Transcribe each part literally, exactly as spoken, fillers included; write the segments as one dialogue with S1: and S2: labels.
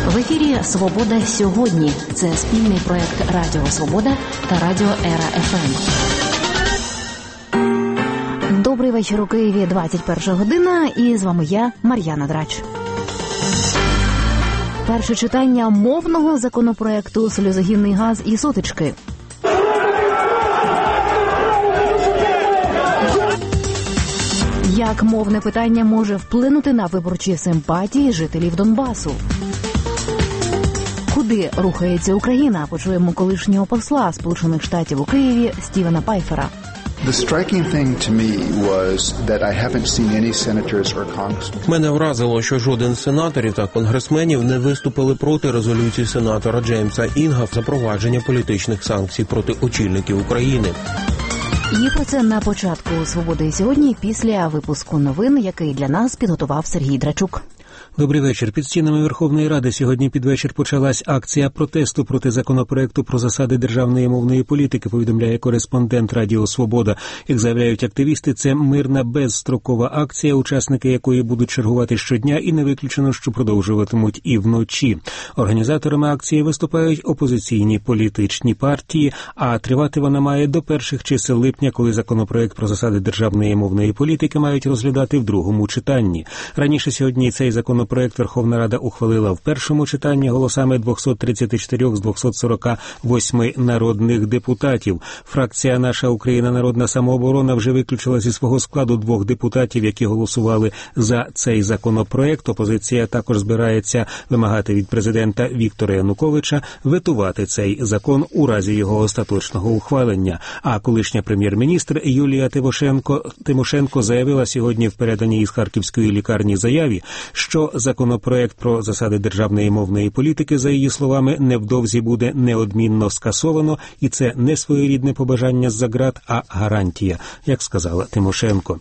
S1: В ефірі «Свобода сьогодні». Це спільний проект Радіо Свобода та Радіо Ера еф ем. Добрий вечір у Києві, двадцять перша година, і з вами я, Мар'яна Драч. Перше читання мовного законопроекту «Сльозогінний газ» і сутички. Як мовне питання може вплинути на виборчі симпатії жителів Донбасу? Куди рухається Україна? Почуємо колишнього посла Сполучених Штатів у Києві Стівена Пайфера.
S2: Мене вразило, що жоден з сенаторів та конгресменів не виступили проти резолюції сенатора Джеймса Інга запровадження політичних санкцій проти очільників України.
S1: І про це на початку «Свободи сьогодні» після випуску новин, який для нас підготував Сергій Драчук.
S3: Добрий вечір. Під стінами Верховної Ради сьогодні під вечір почалась акція протесту проти законопроекту про засади державної мовної політики, повідомляє кореспондент Радіо Свобода. Як заявляють активісти, це мирна безстрокова акція, учасники якої будуть чергувати щодня і не виключено, що продовжуватимуть і вночі. Організаторами акції виступають опозиційні політичні партії, а тривати вона має до перших чисел липня, коли законопроект про засади державної мовної політики мають розглядати в другому читанні. Раніше сьогодні цей законопроект Проект Верховна Рада ухвалила в першому читанні голосами двісті тридцять чотири з двохсот сорок вісім народних депутатів. Фракція «Наша Україна. Народна самооборона» вже виключила зі свого складу двох депутатів, які голосували за цей законопроект. Опозиція також збирається вимагати від президента Віктора Януковича ветувати цей закон у разі його остаточного ухвалення. А колишня прем'єр-міністр Юлія Тимошенко, Тимошенко заявила сьогодні в переданій із Харківської лікарні заяві, що законопроект про засади державної мовної політики, за її словами, невдовзі буде неодмінно скасовано, і це не своєрідне побажання з-за ґрат, а гарантія, як сказала Тимошенко.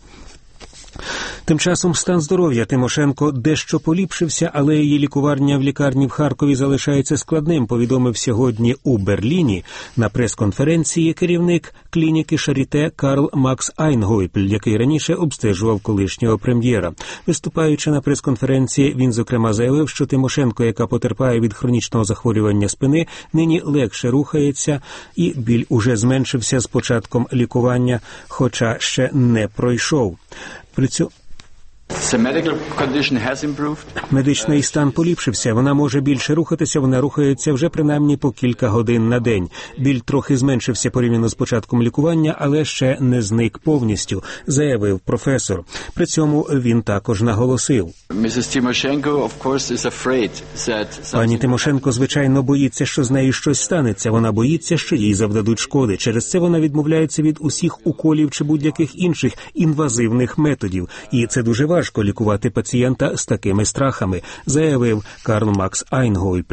S3: Тим часом стан здоров'я Тимошенко дещо поліпшився, але її лікування в лікарні в Харкові залишається складним, повідомив сьогодні у Берліні на прес-конференції керівник клініки Шаріте Карл Макс Айнгойпль, який раніше обстежував колишнього прем'єра. Виступаючи на прес-конференції, він, зокрема, заявив, що Тимошенко, яка потерпає від хронічного захворювання спини, нині легше рухається і біль уже зменшився з початком лікування, хоча ще не пройшов. При цьому медичний стан поліпшився, вона може більше рухатися, вона рухається вже принаймні по кілька годин на день. Біль трохи зменшився порівняно з початком лікування, але ще не зник повністю, заявив професор. При цьому він також наголосив. Пані Тимошенко, звичайно, боїться, що з нею щось станеться. Вона боїться, що їй завдадуть шкоди. Через це вона відмовляється від усіх уколів чи будь-яких інших інвазивних методів. І це дуже важливо. Важко лікувати пацієнта з такими страхами, заявив Карл Макс Айнгойпль.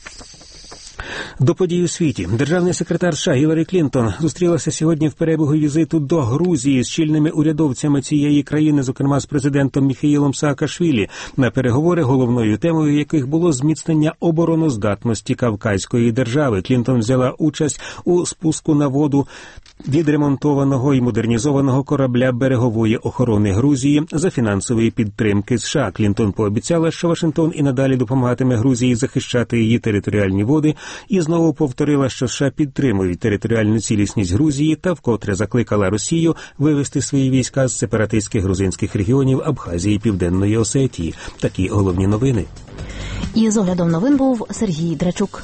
S3: До подій у світі. Державний секретар США Гіларі Клінтон зустрілася сьогодні в перебігу візиту до Грузії з чільними урядовцями цієї країни, зокрема з президентом Міхеїлом Саакашвілі, на переговори, головною темою яких було зміцнення обороноздатності Кавказької держави. Клінтон взяла участь у спуску на воду відремонтованого і модернізованого корабля берегової охорони Грузії за фінансової підтримки США. Клінтон пообіцяла, що Вашингтон і надалі допомагатиме Грузії захищати її територіальні води, і знову повторила, що США підтримують територіальну цілісність Грузії та вкотре закликала Росію вивести свої війська з сепаратистських грузинських регіонів Абхазії і Південної Осетії. Такі головні новини.
S1: І з оглядом новин був Сергій Драчук.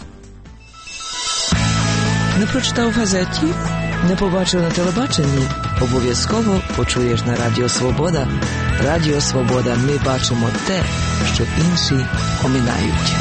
S4: Не прочитав в газеті? Не побачив на телебаченні? Обов'язково почуєш на Радіо Свобода. Радіо Свобода. Ми бачимо те, що інші оминають.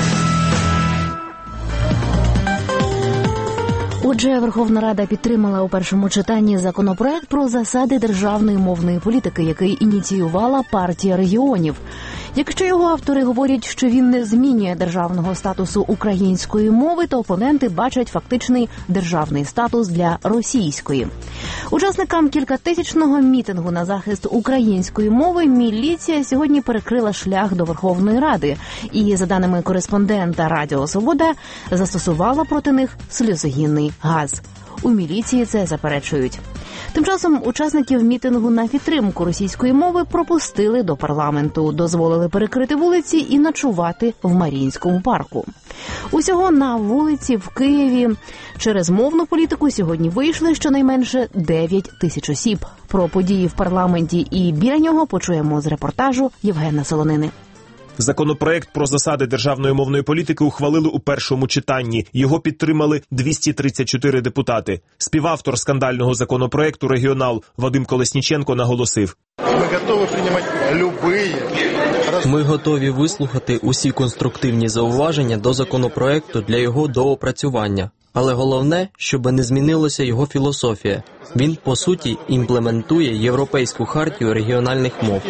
S1: Отже, Верховна Рада підтримала у першому читанні законопроект про засади державної мовної політики, який ініціювала партія регіонів. Якщо його автори говорять, що він не змінює державного статусу української мови, то опоненти бачать фактичний державний статус для російської. Учасникам кількатисячного мітингу на захист української мови міліція сьогодні перекрила шлях до Верховної Ради і, за даними кореспондента Радіо Свобода, застосувала проти них сльозогінний газ. У міліції це заперечують. Тим часом учасників мітингу на підтримку російської мови пропустили до парламенту, дозволили перекрити вулиці і ночувати в Маріїнському парку. Усього на вулиці в Києві через мовну політику сьогодні вийшли щонайменше дев'ять тисяч осіб. Про події в парламенті і біля нього почуємо з репортажу Євгена Солонини.
S5: Законопроект про засади державної мовної політики ухвалили у першому читанні. Його підтримали двісті тридцять чотири депутати. Співавтор скандального законопроекту регіонал Вадим Колесніченко наголосив:
S6: Ми готові приймати любі...
S7: Ми готові вислухати усі конструктивні зауваження до законопроекту для його доопрацювання. Але головне, щоб не змінилася його філософія. Він, по суті, імплементує Європейську хартію регіональних мов.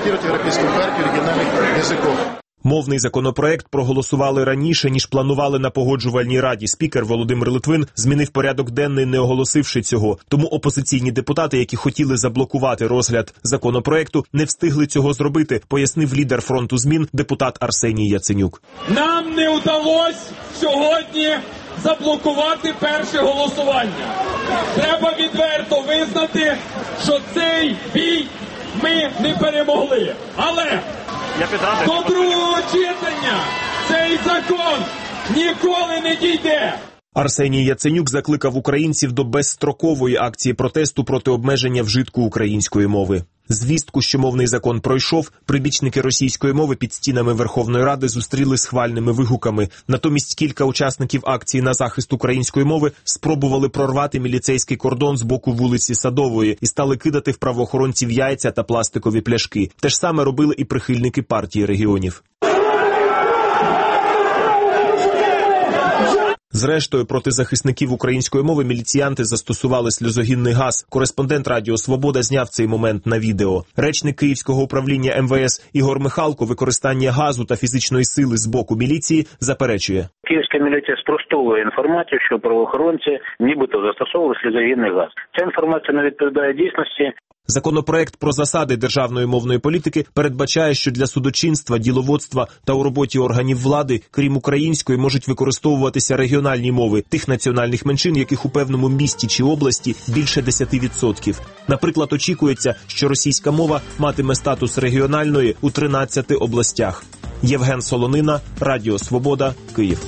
S5: Мовний законопроект проголосували раніше, ніж планували на Погоджувальній раді. Спікер Володимир Литвин змінив порядок денний, не оголосивши цього. Тому опозиційні депутати, які хотіли заблокувати розгляд законопроекту, не встигли цього зробити, пояснив лідер фронту змін депутат Арсеній Яценюк.
S8: Нам не вдалося сьогодні заблокувати перше голосування. Треба відверто визнати, що цей бій ми не перемогли. Але до другого читання цей закон ніколи не дійде.
S5: Арсеній Яценюк закликав українців до безстрокової акції протесту проти обмеження вжитку української мови. Звістку, що мовний закон пройшов, прибічники російської мови під стінами Верховної Ради зустріли схвальними вигуками. Натомість кілька учасників акції на захист української мови спробували прорвати міліцейський кордон з боку вулиці Садової і стали кидати в правоохоронців яйця та пластикові пляшки. Те ж саме робили і прихильники партії регіонів. Зрештою, проти захисників української мови міліціянти застосували сльозогінний газ. Кореспондент Радіо Свобода зняв цей момент на відео. Речник Київського управління ем ве ес Ігор Михалко використання газу та фізичної сили з боку міліції заперечує.
S9: Київська міліція спростовує інформацію, що правоохоронці нібито застосовували сльозогінний газ. Ця інформація не відповідає дійсності.
S5: Законопроект про засади державної мовної політики передбачає, що для судочинства, діловодства та у роботі органів влади, крім української, можуть використовуватися регіональні мови тих національних меншин, яких у певному місті чи області більше десять відсотків. Наприклад, очікується, що російська мова матиме статус регіональної у тринадцяти областях. Євген Солонина, Радіо Свобода, Київ.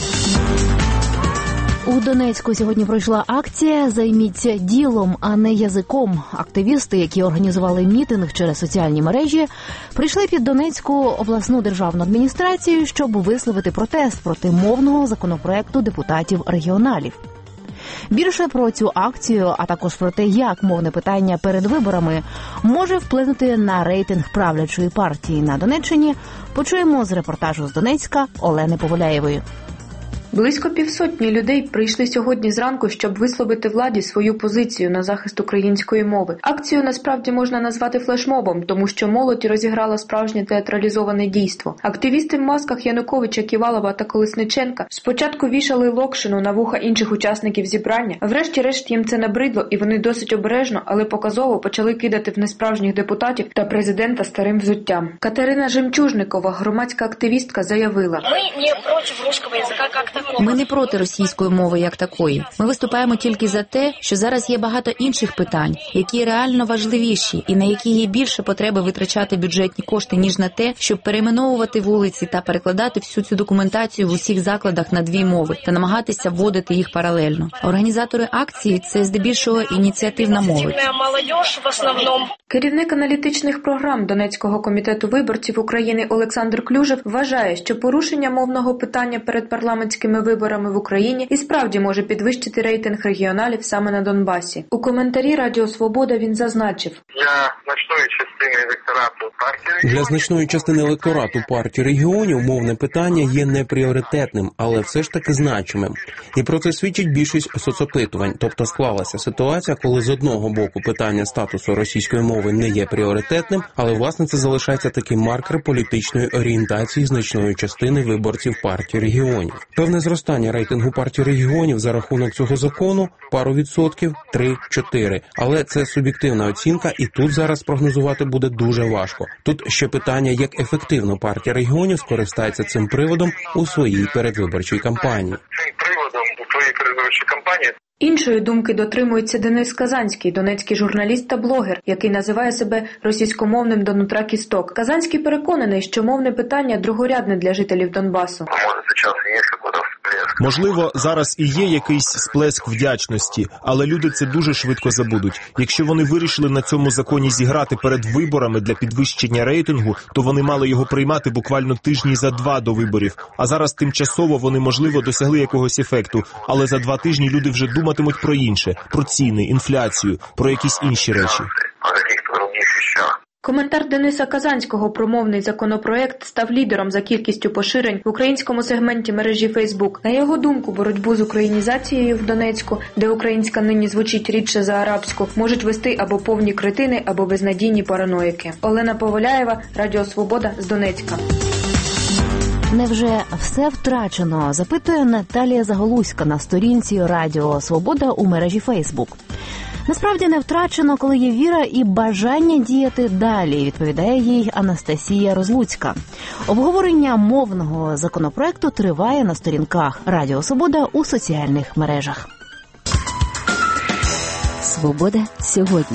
S1: У Донецьку сьогодні пройшла акція «Займіться ділом, а не язиком». Активісти, які організували мітинг через соціальні мережі, прийшли під Донецьку обласну державну адміністрацію, щоб висловити протест проти мовного законопроекту депутатів-регіоналів. Більше про цю акцію, а також про те, як мовне питання перед виборами може вплинути на рейтинг правлячої партії на Донеччині, почуємо з репортажу з Донецька Олени Поволяєвої.
S10: Близько півсотні людей прийшли сьогодні зранку, щоб висловити владі свою позицію на захист української мови. Акцію насправді можна назвати флешмобом, тому що молодь розіграла справжнє театралізоване дійство. Активісти в масках Януковича, Ківалова та Колесниченка спочатку вішали локшину на вуха інших учасників зібрання, а врешті-решт їм це набридло, і вони досить обережно, але показово почали кидати в несправжніх депутатів та президента старим взуттям. Катерина Жемчужникова, громадська активістка, заявила:
S11: «Ми не проти русского язика як-то.
S12: Ми не проти російської мови як такої. Ми виступаємо тільки за те, що зараз є багато інших питань, які реально важливіші і на які є більше потреби витрачати бюджетні кошти, ніж на те, щоб перейменовувати вулиці та перекладати всю цю документацію в усіх закладах на дві мови та намагатися вводити їх паралельно. Організатори акції – це здебільшого ініціативна молодь».
S10: Керівник аналітичних програм Донецького комітету виборців України Олександр Клюжев вважає, що порушення мовного питання перед парламентськими виборами в Україні і справді може підвищити рейтинг регіоналів саме на Донбасі. У коментарі Радіо Свобода він зазначив:
S2: Для значної частини електорату партії регіонів мовне питання є не пріоритетним, але все ж таки значимим. І про це свідчить більшість соцопитувань. Тобто склалася ситуація, коли з одного боку питання статусу російської мови не є пріоритетним, але власне це залишається такий маркер політичної орієнтації значної частини виборців партії регіонів. Певне зростання рейтингу партії регіонів за рахунок цього закону – пару відсотків, три-чотири. Але це суб'єктивна оцінка, і тут зараз прогнозувати буде дуже важко. Тут ще питання, як ефективно партія регіонів скористається цим приводом у своїй передвиборчій кампанії.
S13: свої передвиборчі кампанії.
S10: Іншої думки дотримується Денис Казанський, донецький журналіст та блогер, який називає себе російськомовним до нутра кісток. Казанський переконаний, що мовне питання другорядне для жителів Донбасу.
S5: Можливо, зараз і є якийсь сплеск вдячності, але люди це дуже швидко забудуть. Якщо вони вирішили на цьому законі зіграти перед виборами для підвищення рейтингу, то вони мали його приймати буквально тижні за два до виборів. А зараз тимчасово вони, можливо, досягли якогось ефекту, але за два тижні люди вже думатимуть про інше, про ціни, інфляцію, про якісь інші речі.
S10: Коментар Дениса Казанського про мовний законопроект став лідером за кількістю поширень в українському сегменті мережі Фейсбук. На його думку, боротьбу з українізацією в Донецьку, де українська нині звучить рідше за арабську, можуть вести або повні кретини, або безнадійні параноїки. Олена Поваляєва, Радіо Свобода з Донецька.
S1: Невже все втрачено? Запитує Наталія Заголуська на сторінці Радіо Свобода у мережі Фейсбук. Насправді не втрачено, коли є віра і бажання діяти далі, відповідає їй Анастасія Розлуцька. Обговорення мовного законопроекту триває на сторінках Радіо Свобода у соціальних мережах.
S14: Свобода сьогодні.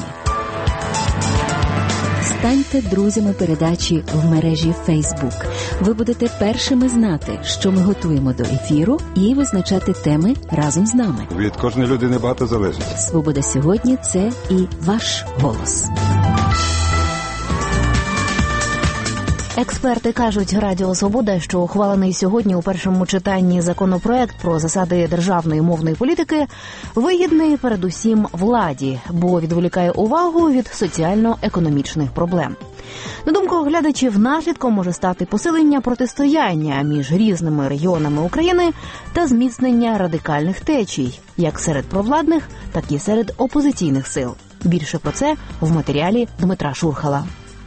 S14: Станьте друзями передачі в мережі Facebook. Ви будете першими знати, що ми готуємо до ефіру, і визначати теми разом з нами.
S15: Від кожної людини багато залежить.
S14: Свобода сьогодні – це і ваш голос.
S1: Експерти кажуть Радіо Свобода, що ухвалений сьогодні у першому читанні законопроект про засади державної мовної політики вигідний передусім владі, бо відволікає увагу від соціально-економічних проблем. На думку оглядачів, наслідком може стати посилення протистояння між різними регіонами України та зміцнення радикальних течій, як серед провладних, так і серед опозиційних сил. Більше про це в матеріалі Дмитра Шурхала.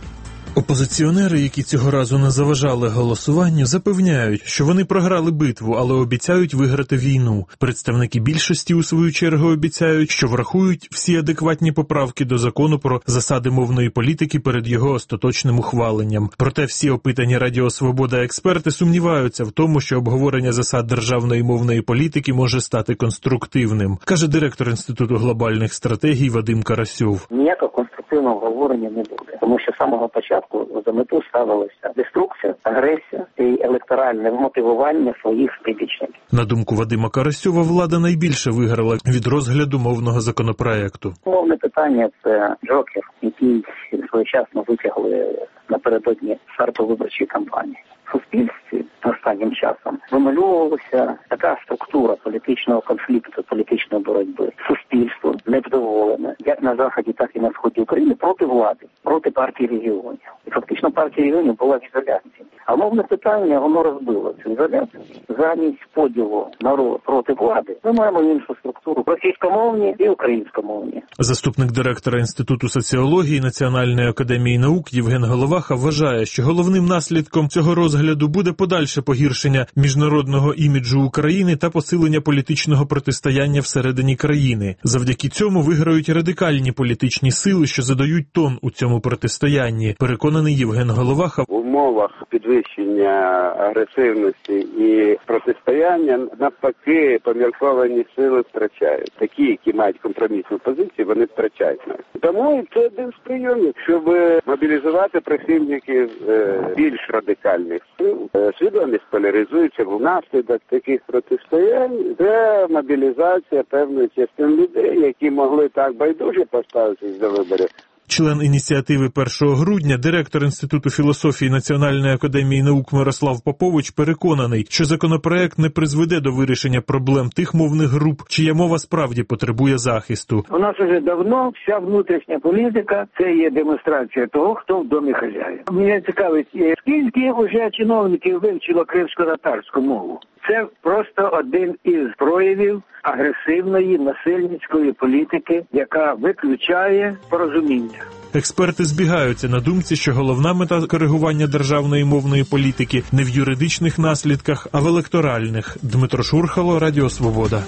S16: Опозиціонери, які цього разу не заважали голосуванню, запевняють, що вони програли битву, але обіцяють виграти війну. Представники більшості, у свою чергу, обіцяють, що врахують всі адекватні поправки до закону про засади мовної політики перед його остаточним ухваленням. Проте всі опитані Радіо Свобода експерти сумніваються в тому, що обговорення засад державної мовної політики може стати конструктивним, каже директор Інституту глобальних стратегій Вадим Карасьов.
S17: Ніякого конструктивного обговорення не буде, тому що з самого початку за мету ставилася деструкція, агресія і електоральне вмотивування своїх співвітчизників.
S16: На думку Вадима Карасьова, влада найбільше виграла від розгляду мовного законопроекту.
S17: Мовне питання – це джокер, який своєчасно витягли напередодні старту виборчої кампанії. В суспільстві останнім часом вимальовувалася така структура політичного конфлікту, політичної боротьби. Суспільство невдоволене, як на Заході, так і на Сході України, проти влади, проти партії регіонів. І фактично партія регіонів була в ізоляції. А мовне питання, воно розбило цю ізоляцію. Замість поділу народу проти влади ми маємо іншу структуру – російськомовні і українськомовні.
S16: Заступник директора Інституту соціології Національної академії наук Євген Головаха вважає, що головним наслідком цього розгляду буде подальше погіршення міжнародного іміджу України та посилення політичного протистояння всередині країни. Завдяки цьому виграють радикальні політичні сили, що задають тон у цьому протистоянні, переконаний Євген Головаха.
S18: В умовах підвищення агресивності і протистояння, навпаки, помірковані сили втрачають. Такі, які мають компромісну позицію, вони втрачають. Тому це один з прийомів, щоб мобілізувати прихильників більш радикальних сил. Свідомість поляризується внаслідок таких протистоянь. Це мобілізація певної частини людей, які могли так байдуже поставитись до виборів.
S16: Член ініціативи першого грудня, директор Інституту філософії Національної академії наук Мирослав Попович переконаний, що законопроект не призведе до вирішення проблем тих мовних груп, чия мова справді потребує захисту.
S19: У нас вже давно вся внутрішня політика – це є демонстрація того, хто в домі хазяїн. Мене цікавить, скільки вже чиновників вивчило кримсько-татарську мову? Це просто один із проявів агресивної насильницької політики, яка виключає порозуміння.
S16: Експерти збігаються на думці, що головна мета коригування державної мовної політики не в юридичних наслідках, а в електоральних. Дмитро Шурхало, Радіо Свобода.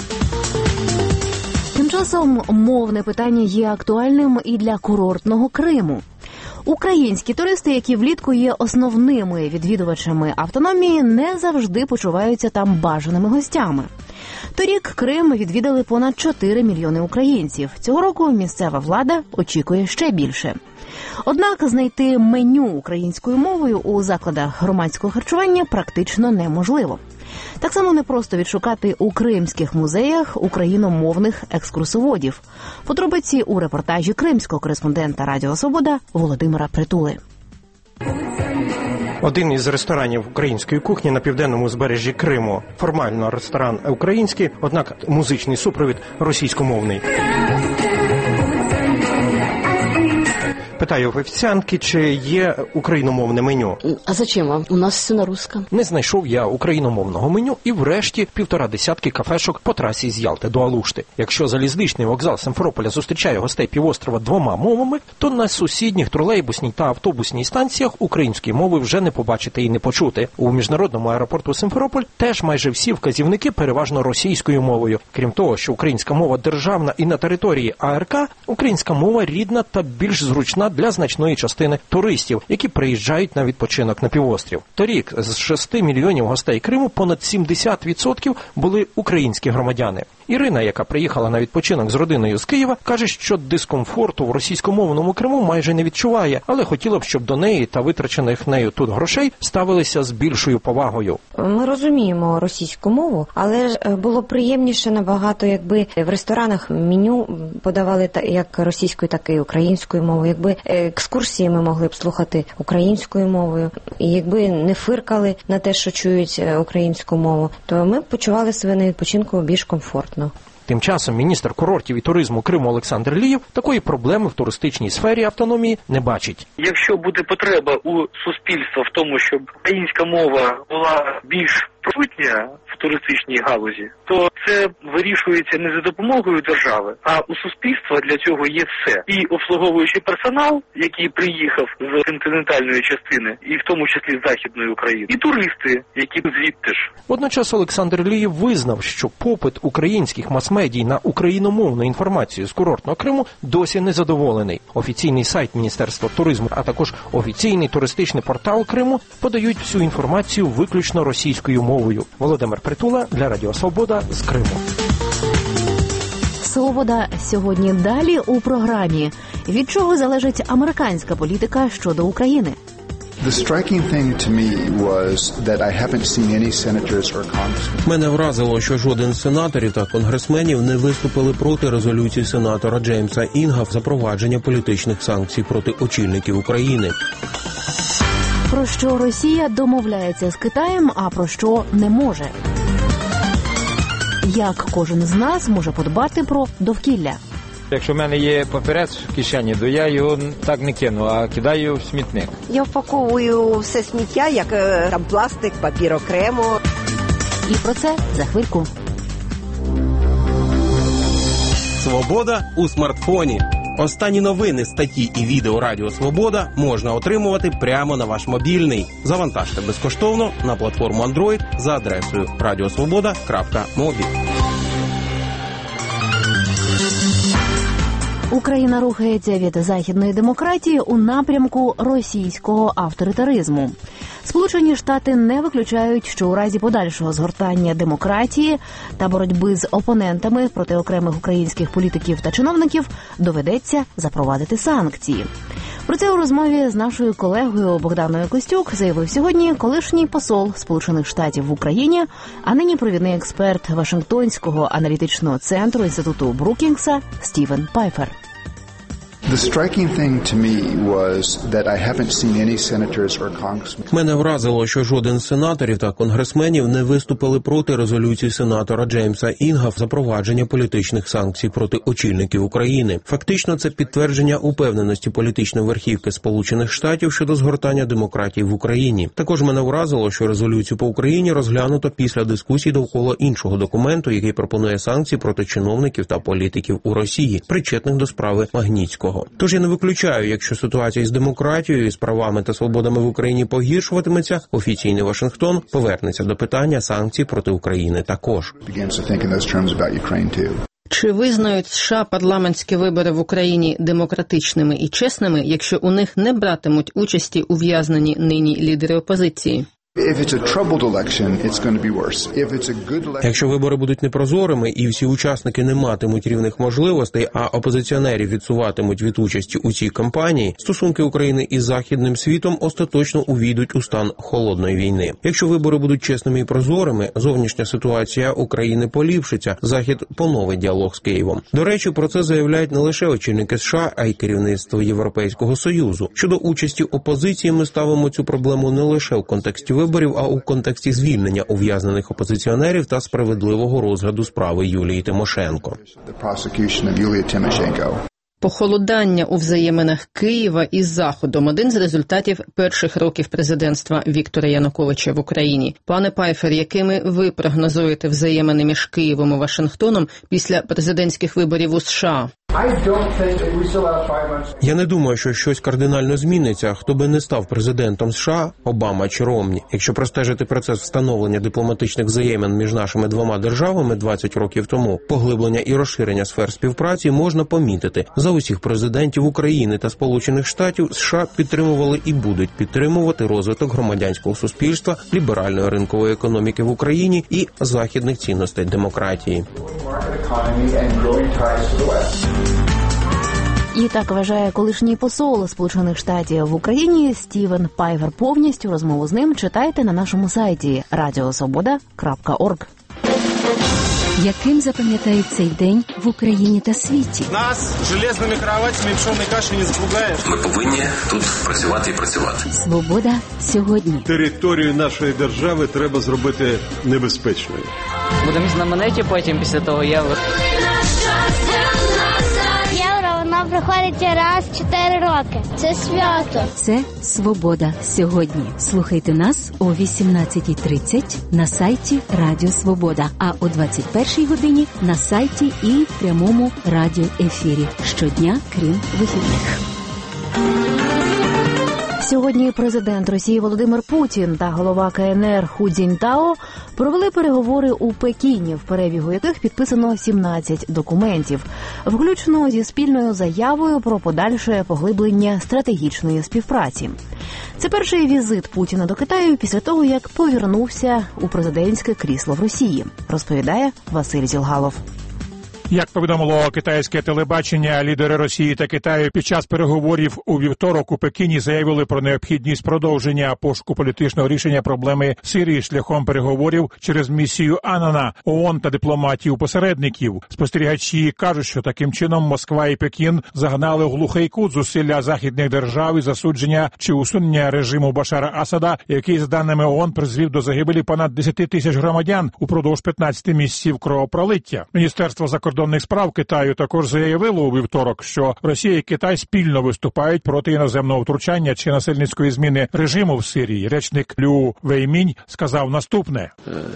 S1: Тим часом мовне питання є актуальним і для курортного Криму. Українські туристи, які влітку є основними відвідувачами автономії, не завжди почуваються там бажаними гостями. Торік Крим відвідали понад чотири мільйони українців. Цього року місцева влада очікує ще більше. Однак знайти меню українською мовою у закладах громадського харчування практично неможливо. Так само непросто відшукати у кримських музеях україномовних екскурсоводів. Подробиці у репортажі кримського кореспондента Радіо Свобода Володимира Притули.
S13: Один із ресторанів української кухні на південному узбережжі Криму. Формально ресторан український, однак музичний супровід російськомовний. Питаю в офіціантки, чи є україномовне меню.
S20: А зачем вам? У нас все на русском.
S13: Не знайшов я україномовного меню і врешті півтора десятки кафешок по трасі з Ялти до Алушти. Якщо залізничний вокзал Симферополя зустрічає гостей півострова двома мовами, то на сусідніх тролейбусній та автобусній станціях української мови вже не побачити і не почути. У міжнародному аеропорту Симферополь теж майже всі вказівники переважно російською мовою. Крім того, що українська мова державна і на території АРК, українська мова рідна та більш зручна для значної частини туристів, які приїжджають на відпочинок на півострів. Торік з шести мільйонів гостей Криму понад сімдесят відсотків були українські громадяни. Ірина, яка приїхала на відпочинок з родиною з Києва, каже, що дискомфорту в російськомовному Криму майже не відчуває, але хотіла б, щоб до неї та витрачених нею тут грошей ставилися з більшою повагою.
S21: Ми розуміємо російську мову, але ж було приємніше набагато, якби в ресторанах меню подавали як російською, так і українською мовою, якби екскурсії ми могли б слухати українською мовою, і якби не фиркали на те, що чують українську мову, то ми б почували себе на відпочинку більш комфортно.
S13: Тим часом міністр курортів і туризму Криму Олександр Лієв такої проблеми в туристичній сфері автономії не бачить.
S22: Якщо буде потреба у суспільства в тому, щоб українська мова була більш присутня в туристичній галузі, то це вирішується не за допомогою держави, а у суспільства для цього є все. І обслуговуючий персонал, який приїхав з континентальної частини, і в тому числі з Західної України, і туристи, які звідти ж.
S13: Водночас Олександр Лієв визнав, що попит українських мас-медій на україномовну інформацію з курортного Криму досі не задоволений. Офіційний сайт Міністерства туризму, а також офіційний туристичний портал Криму подають всю інформацію виключно російською мовою. Володимир Притула для Радіо Свобода з Криму.
S1: Свобода сьогодні далі у програмі. Від чого залежить американська політика щодо України?
S2: Мене вразило, що жоден з сенаторів та конгресменів не виступили проти резолюції сенатора Джеймса Інга запровадження політичних санкцій проти очільників України.
S1: Про що Росія домовляється з Китаєм, а про що не може? Як кожен з нас може подбати про довкілля?
S23: Якщо в мене є папірець в кишені, то я його так не кину, а кидаю в смітник.
S24: Я впаковую все сміття, як там пластик, папір окремо.
S1: І про це за хвильку.
S2: Свобода у смартфоні. Останні новини, статті і відео Радіо Свобода можна отримувати прямо на ваш мобільний. Завантажте безкоштовно на платформу Android за адресою радіосвобода крапка мобі.
S1: Україна рухається від західної демократії у напрямку російського авторитаризму. Сполучені Штати не виключають, що у разі подальшого згортання демократії та боротьби з опонентами проти окремих українських політиків та чиновників доведеться запровадити санкції. Про це у розмові з нашою колегою Богданою Костюк заявив сьогодні колишній посол Сполучених Штатів в Україні, а нині провідний експерт Вашингтонського аналітичного центру Інституту Брукінгса Стівен Пайфер.
S2: Мене вразило, що жоден з сенаторів та конгресменів не виступили проти резолюції сенатора Джеймса Інга запровадження політичних санкцій проти очільників України. Фактично, це підтвердження упевненості політичної верхівки Сполучених Штатів щодо згортання демократії в Україні. Також мене вразило, що резолюцію по Україні розглянуто після дискусій довкола іншого документу, який пропонує санкції проти чиновників та політиків у Росії, причетних до справи Магнітського. Тож я не виключаю, якщо ситуація з демократією, з правами та свободами в Україні погіршуватиметься, офіційний Вашингтон повернеться до питання санкцій проти України також.
S25: Чи визнають США парламентські вибори в Україні демократичними і чесними, якщо у них не братимуть участі ув'язнені нині лідери опозиції?
S2: Якщо вибори будуть непрозорими і всі учасники не матимуть рівних можливостей, а опозиціонерів відсуватимуть від участі у цій кампанії, стосунки України із західним світом остаточно увійдуть у стан холодної війни. Якщо вибори будуть чесними і прозорими, зовнішня ситуація України поліпшиться, Захід поновить діалог з Києвом. До речі, про це заявляють не лише очільники США, а й керівництво Європейського Союзу. Щодо участі опозиції, ми ставимо цю проблему не лише в контексті виборів, а у контексті звільнення ув'язнених опозиціонерів та справедливого розгляду справи Юлії Тимошенко.
S25: Похолодання у взаєминах Києва із Заходом – один з результатів перших років президентства Віктора Януковича в Україні. Пане Пайфер, якими ви прогнозуєте взаємини між Києвом і Вашингтоном після президентських виборів у США?
S2: Я не думаю, що щось кардинально зміниться, хто би не став президентом США, Обама чи Ромні. Якщо простежити процес встановлення дипломатичних взаємин між нашими двома державами двадцять років тому, поглиблення і розширення сфер співпраці можна помітити. За усіх президентів України та Сполучених Штатів США підтримували і будуть підтримувати розвиток громадянського суспільства, ліберальної ринкової економіки в Україні і західних цінностей демократії.
S1: І так вважає колишній посол Сполучених Штатів в Україні Стівен Пайфер. Повністю розмову з ним читайте на нашому сайті радіо свобода крапка орг.
S14: Яким запам'ятають цей день в Україні та світі?
S3: Нас железними кроватями і пшовної каші не запугаєш.
S4: Ми повинні тут працювати і працювати.
S14: Свобода сьогодні.
S6: Територію нашої держави треба зробити небезпечною.
S7: Будемо знамениті потім після того євро.
S11: Вона приходить раз в чотири роки. Це свято.
S14: Це «Свобода сьогодні». Слухайте нас о вісімнадцятій тридцять на сайті Радіо Свобода, а о двадцять першій годині на сайті і в прямому радіоефірі. Щодня, крім вихідних.
S1: Сьогодні президент Росії Володимир Путін та голова КНР Ху Цзіньтао провели переговори у Пекіні, в перебігу яких підписано сімнадцять документів, включно зі спільною заявою про подальше поглиблення стратегічної співпраці. Це перший візит Путіна до Китаю після того, як повернувся у президентське крісло в Росії, розповідає Василь Зілгалов.
S8: Як повідомило китайське телебачення, лідери Росії та Китаю під час переговорів у вівторок у Пекіні заявили про необхідність продовження пошуку політичного рішення проблеми Сирії шляхом переговорів через місію Аннана, ООН та дипломатів-посередників. Спостерігачі кажуть, що таким чином Москва і Пекін загнали в глухий кут зусилля західних держав і засудження чи усунення режиму Башара Асада, який, за даними ООН, призвів до загибелі понад десять тисяч громадян упродовж п'ятнадцяти місяців кровопролиття. Міністерство закордонних справ Китаю також заявило у вівторок, що Росія і Китай спільно виступають проти іноземного втручання чи насильницької зміни режиму в Сирії. Речник Лю Веймінь сказав наступне.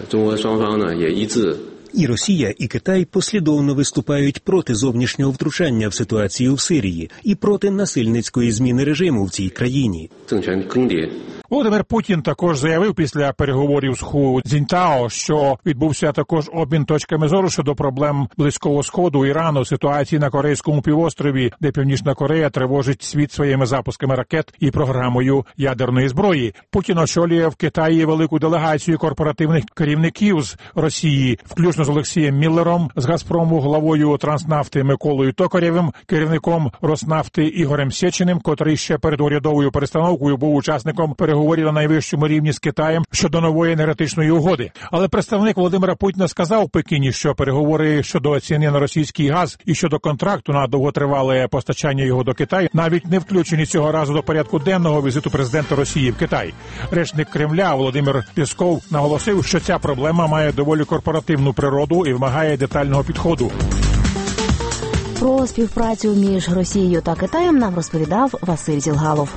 S26: І Росія, і Китай послідовно виступають проти зовнішнього втручання в ситуацію в Сирії і проти насильницької зміни режиму в цій країні.
S8: Володимир Путін також заявив після переговорів з Ху Цзіньтао, що відбувся також обмін точками зору щодо проблем Близького Сходу, Ірану, ситуації на Корейському півострові, де Північна Корея тривожить світ своїми запусками ракет і програмою ядерної зброї. Путін очолює в Китаї велику делегацію корпоративних керівників з Росії, включно з Олексієм Міллером, з Газпрому, главою Транснафти Миколою Токарєвим, керівником Роснафти Ігорем Сєчиним, котрий ще перед урядовою перестановкою був учасником переговорів на найвищому рівні з Китаєм щодо нової енергетичної угоди. Але представник Володимира Путіна сказав в Пекіні, що переговори щодо ціни на російський газ і щодо контракту на довготривале постачання його до Китаю навіть не включені цього разу до порядку денного візиту президента Росії в Китай. Речник Кремля Володимир Пєсков наголосив, що ця проблема має доволі корпоративну природу і вимагає детального підходу.
S1: Про співпрацю між Росією та Китаєм нам розповідав Василь Зілгалов.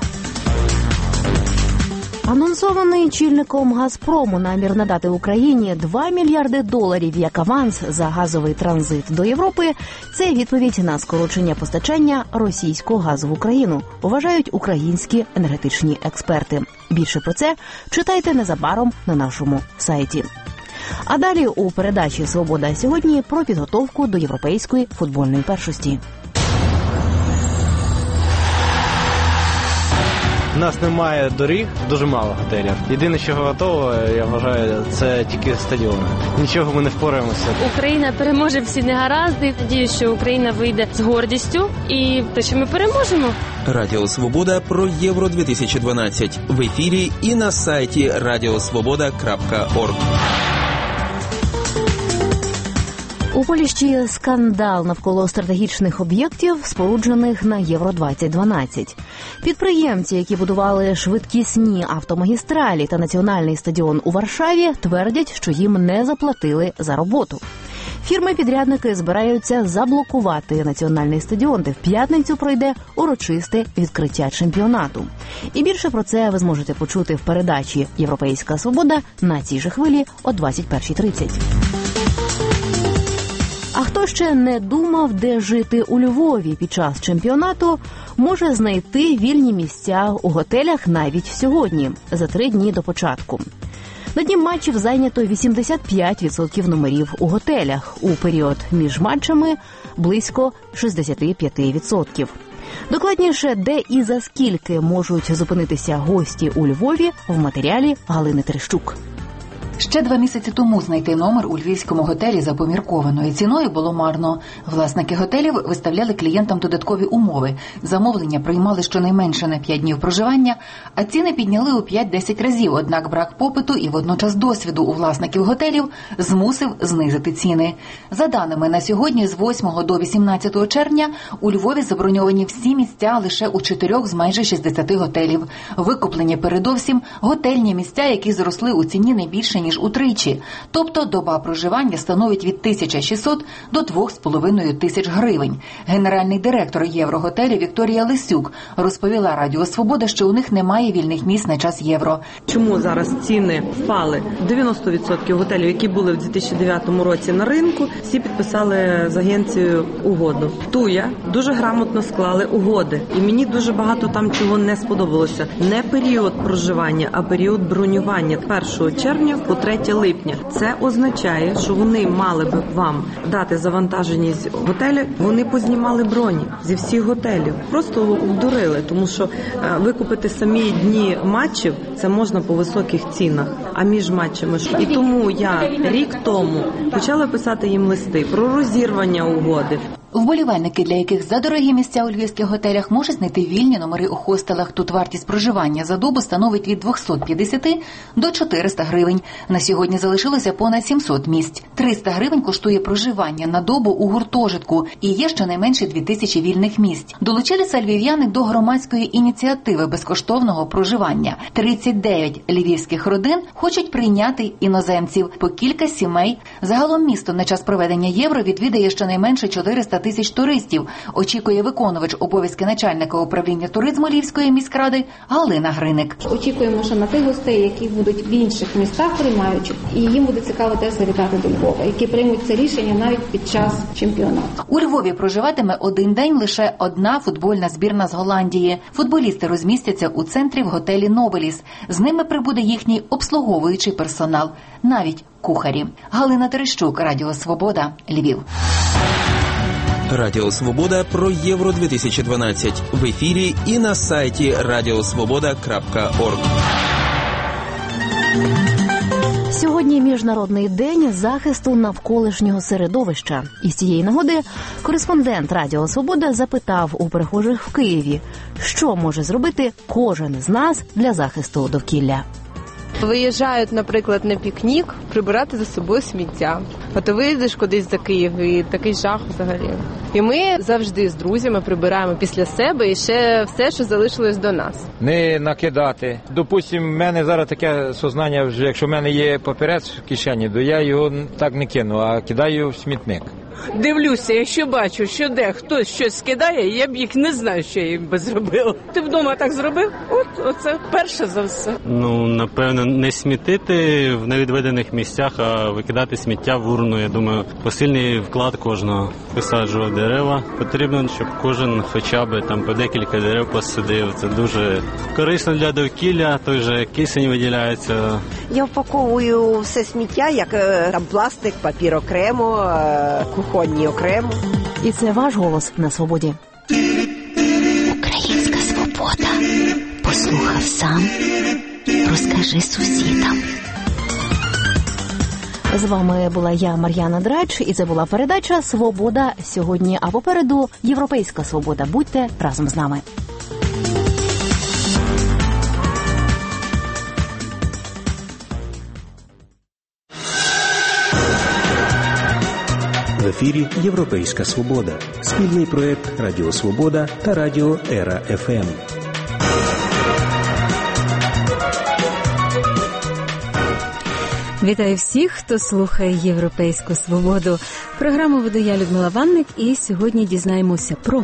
S1: Анонсований чільником «Газпрому» намір надати Україні два мільярди доларів як аванс за газовий транзит до Європи – це відповідь на скорочення постачання російського газу в Україну, вважають українські енергетичні експерти. Більше про це читайте незабаром на нашому сайті. А далі у передачі «Свобода сьогодні» про підготовку до європейської футбольної першості.
S23: У нас немає доріг, дуже мало готелів. Єдине, що готово, я вважаю, це тільки стадіони. Нічого ми не впораємося.
S5: Україна переможе всі негаразди. Надіюсь, що Україна вийде з гордістю і те, що ми переможемо.
S2: Радіо Свобода про Євро дві тисячі дванадцять в ефірі і на сайті радіосвобода крапка орг.
S1: У Польщі скандал навколо стратегічних об'єктів, споруджених на Євро двадцять дванадцять. Підприємці, які будували швидкісні автомагістралі та національний стадіон у Варшаві, твердять, що їм не заплатили за роботу. Фірми-підрядники збираються заблокувати національний стадіон, де в п'ятницю пройде урочисте відкриття чемпіонату. І більше про це ви зможете почути в передачі «Європейська свобода» на цій же хвилі о двадцять перша тридцять. А хто ще не думав, де жити у Львові під час чемпіонату, може знайти вільні місця у готелях навіть сьогодні, за три дні до початку. На дні матчів зайнято вісімдесят п'ять відсотків номерів у готелях, у період між матчами – близько шістдесят п'ять відсотків. Докладніше, де і за скільки можуть зупинитися гості у Львові, в матеріалі Галини Терещук.
S9: Ще два місяці тому знайти номер у львівському готелі за поміркованою ціною було марно. Власники готелів виставляли клієнтам додаткові умови. Замовлення приймали щонайменше на п'ять днів проживання, а ціни підняли у п'ять-десять разів. Однак брак попиту і водночас досвіду у власників готелів змусив знизити ціни. За даними, на сьогодні з восьмого до вісімнадцятого червня у Львові заброньовані всі місця лише у чотирьох з майже шістдесяти готелів. Викуплені передовсім готельні місця, які зросли у ціні не більше, ніж утричі. Тобто доба проживання становить від тисяча шістсот до двох з половиною тисяч гривень. Генеральний директор Євроготелю Вікторія Лисюк розповіла Радіо Свобода, що у них немає вільних місць на час Євро.
S10: Чому зараз ціни впали? дев'яносто відсотків готелів, які були в дві тисячі дев'ятому році на ринку, всі підписали з агенцією угоду. Туя дуже грамотно склали угоди. І мені дуже багато там чого не сподобалося. Не період проживання, а період бронювання першого червня по третє липня. Це означає, що вони мали б вам дати завантаженість готелю, вони познімали броні зі всіх готелів. Просто обдурили, тому що викупити самі дні матчів це можна по високих цінах, а між матчами. І тому я рік тому почала писати їм листи про розірвання угоди.
S9: Вболівальники, для яких задорогі місця у львівських готелях, можуть знайти вільні номери у хостелах. Тут вартість проживання за добу становить від двохсот п'ятдесяти до чотириста гривень. На сьогодні залишилося понад сімсот місць. триста гривень коштує проживання на добу у гуртожитку і є щонайменше дві тисячі вільних місць. Долучилися львів'яни до громадської ініціативи безкоштовного проживання. тридцять дев'ять львівських родин хочуть прийняти іноземців, по кілька сімей. Загалом місто на час проведення Євро відвідає щонайменше чотириста тисяч туристів, очікує виконувач обов'язки начальника управління туризму Львівської міськради Галина Гриник.
S12: Очікуємо, що на тих гостей, які будуть в інших містах приймаючих, і їм буде цікаво теж завітати до Львова, які приймуть це рішення навіть під час чемпіонату.
S9: У Львові проживатиме один день лише одна футбольна збірна з Голландії. Футболісти розмістяться у центрі в готелі «Новеліс». З ними прибуде їхній обслуговуючий персонал, навіть кухарі. Галина Терещук, Радіо Свобода, Львів.
S2: Радіо Свобода про Євро дві тисячі дванадцять в ефірі і на сайті радіосвобода крапка орг.
S1: Сьогодні Міжнародний день захисту навколишнього середовища. І з цієї нагоди кореспондент Радіо Свобода запитав у перехожих в Києві, що може зробити кожен з нас для захисту довкілля.
S15: Виїжджають, наприклад, на пікнік, прибирати за собою сміття. А то виїдеш кудись за Київ і такий жах взагалі. І ми завжди з друзями прибираємо після себе і ще все, що залишилось до нас.
S23: Не накидати. Допустим, в мене зараз таке сознання, вже якщо в мене є папірець в кишені, то я його так не кину, а кидаю в смітник.
S17: Дивлюся, якщо бачу, що де хтось щось скидає, я б їх не знаю, що я їм би зробила. Ти вдома так зробив? От, оце перше за все.
S27: Ну, напевно, не смітити в невідведених місцях, а викидати сміття в урну. Я думаю, посильний вклад кожного. Висаджувати дерева. Потрібно, щоб кожен хоча б там по декілька дерев посадив. Це дуже корисно для довкілля, той же кисень виділяється.
S24: Я впаковую все сміття, як там пластик, папір окремо, кухонні окремо.
S1: І це ваш голос на свободі.
S14: Українська свобода. По Послухав сам, розкажи сусідам.
S1: З вами була я, Мар'яна Драч, і це була передача «Свобода сьогодні». А попереду «Європейська свобода». Будьте разом з нами.
S26: В ефірі «Європейська свобода». Спільний проєкт «Радіо Свобода» та «Радіо Ера еф ем».
S14: Вітаю всіх, хто слухає «Європейську свободу». Програму веду я, Людмила Ванник, і сьогодні дізнаємося про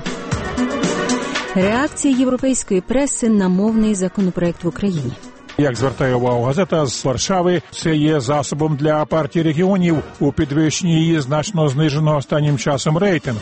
S14: реакції європейської преси на мовний законопроект в Україні.
S8: Як звертає увагу газета з Варшави, це є засобом для партії регіонів у підвищенні її значно зниженого останнім часом рейтингу.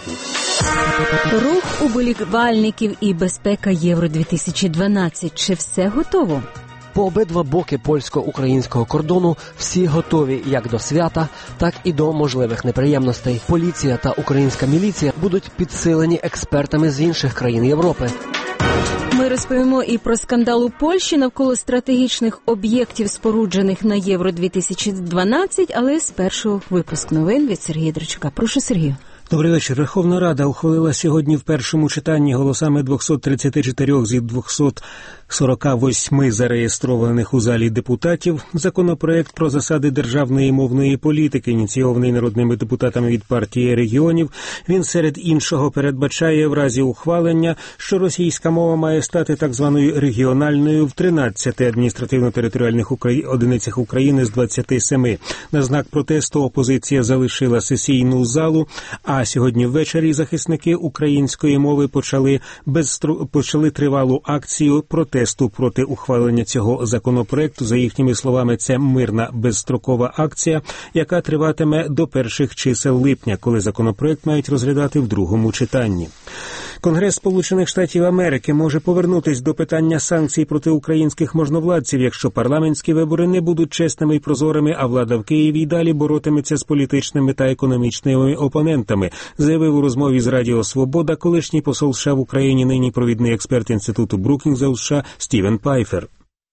S14: Рух уболівальників і безпека Євро-дві тисячі дванадцять. Чи все готово?
S13: По обидва боки польсько-українського кордону всі готові як до свята, так і до можливих неприємностей. Поліція та українська міліція будуть підсилені експертами з інших країн Європи.
S14: Ми розповімо і про скандал у Польщі навколо стратегічних об'єктів, споруджених на Євро-дві тисячі дванадцять, але спершу випуск новин від Сергія Драчука. Прошу, Сергію.
S26: Добрий вечір. Верховна Рада ухвалила сьогодні в першому читанні голосами двісті тридцять чотири зі двісті сорок вісім зареєстрованих у залі депутатів законопроект про засади державної мовної політики, ініційований народними депутатами від партії регіонів. Він серед іншого передбачає в разі ухвалення, що російська мова має стати так званою регіональною в тринадцяти адміністративно-територіальних Украї... одиницях України з двадцяти семи. На знак протесту опозиція залишила сесійну залу, а сьогодні ввечері захисники української мови почали, безстру... почали тривалу акцію протесту проти ухвалення цього законопроекту. За їхніми словами, це мирна безстрокова акція, яка триватиме до перших чисел липня, коли законопроект мають розглядати в другому читанні. Конгрес Сполучених Штатів Америки може повернутись до питання санкцій проти українських можновладців, якщо парламентські вибори не будуть чесними і прозорими, а влада в Києві й далі боротиметься з політичними та економічними опонентами, заявив у розмові з Радіо Свобода колишній посол США в Україні, нині провідний експерт Інституту Брукінгза у США Стівен Пайфер.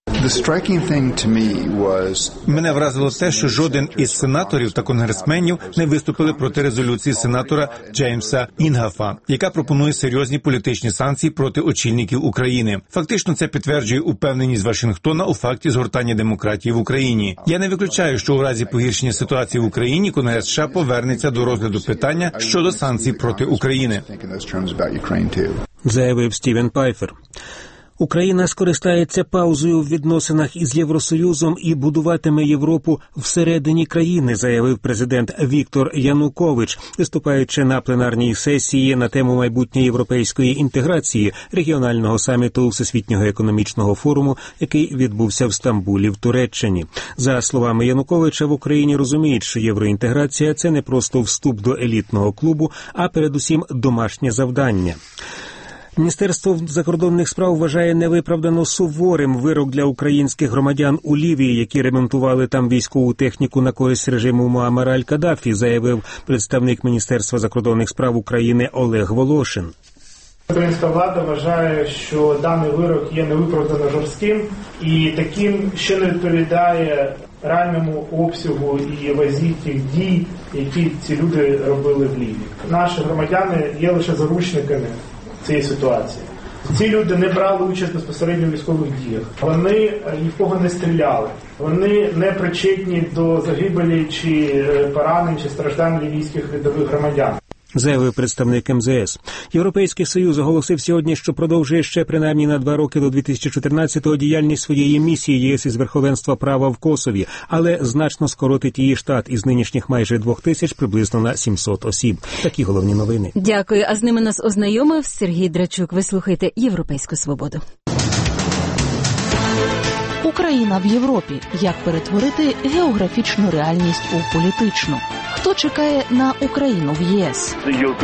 S16: Мене вразило те, що жоден із сенаторів та конгресменів не виступили проти резолюції сенатора Джеймса Інгафа, яка пропонує серйозні політичні санкції проти очільників України. Фактично це підтверджує упевненість Вашингтона у факті згортання демократії в Україні. Я не виключаю, що у разі погіршення ситуації в Україні Конгрес США повернеться до розгляду питання щодо санкцій проти України.
S26: Заявив Стівен Пайфер. Україна скористається паузою в відносинах із Євросоюзом і будуватиме Європу всередині країни, заявив президент Віктор Янукович, виступаючи на пленарній сесії на тему майбутньої європейської інтеграції регіонального саміту Всесвітнього економічного форуму, який відбувся в Стамбулі в Туреччині. За словами Януковича, в Україні розуміють, що євроінтеграція – це не просто вступ до елітного клубу, а передусім домашнє завдання. Міністерство закордонних справ вважає невиправдано суворим вирок для українських громадян у Лівії, які ремонтували там військову техніку на користь режиму Муаммара аль-Каддафі, заявив представник Міністерства закордонних справ України Олег Волошин.
S18: Українська влада вважає, що даний вирок є невиправдано жорстким і таким, що не відповідає реальному обсягу і вазі тих дій, які ці люди робили в Лівії. Наші громадяни є лише заручниками цієї ситуації. Ці люди не брали участь безпосередньо в військових діях. Вони ні в кого не стріляли. Вони не причетні до загибелі чи поранень, чи страждань лівійських рядових громадян,
S26: заявив представник ем зе ес. Європейський Союз оголосив сьогодні, що продовжує ще принаймні на два роки до дві тисячі чотирнадцятого діяльність своєї місії ЄС із верховенства права в Косові, але значно скоротить її штат із нинішніх майже двох тисяч приблизно на сімсот осіб. Такі головні новини.
S14: Дякую. А з ними нас ознайомив Сергій Драчук. Ви слухаєте «Європейську свободу».
S1: Україна в Європі. Як перетворити географічну реальність у політичну? Хто чекає на Україну в ЄС?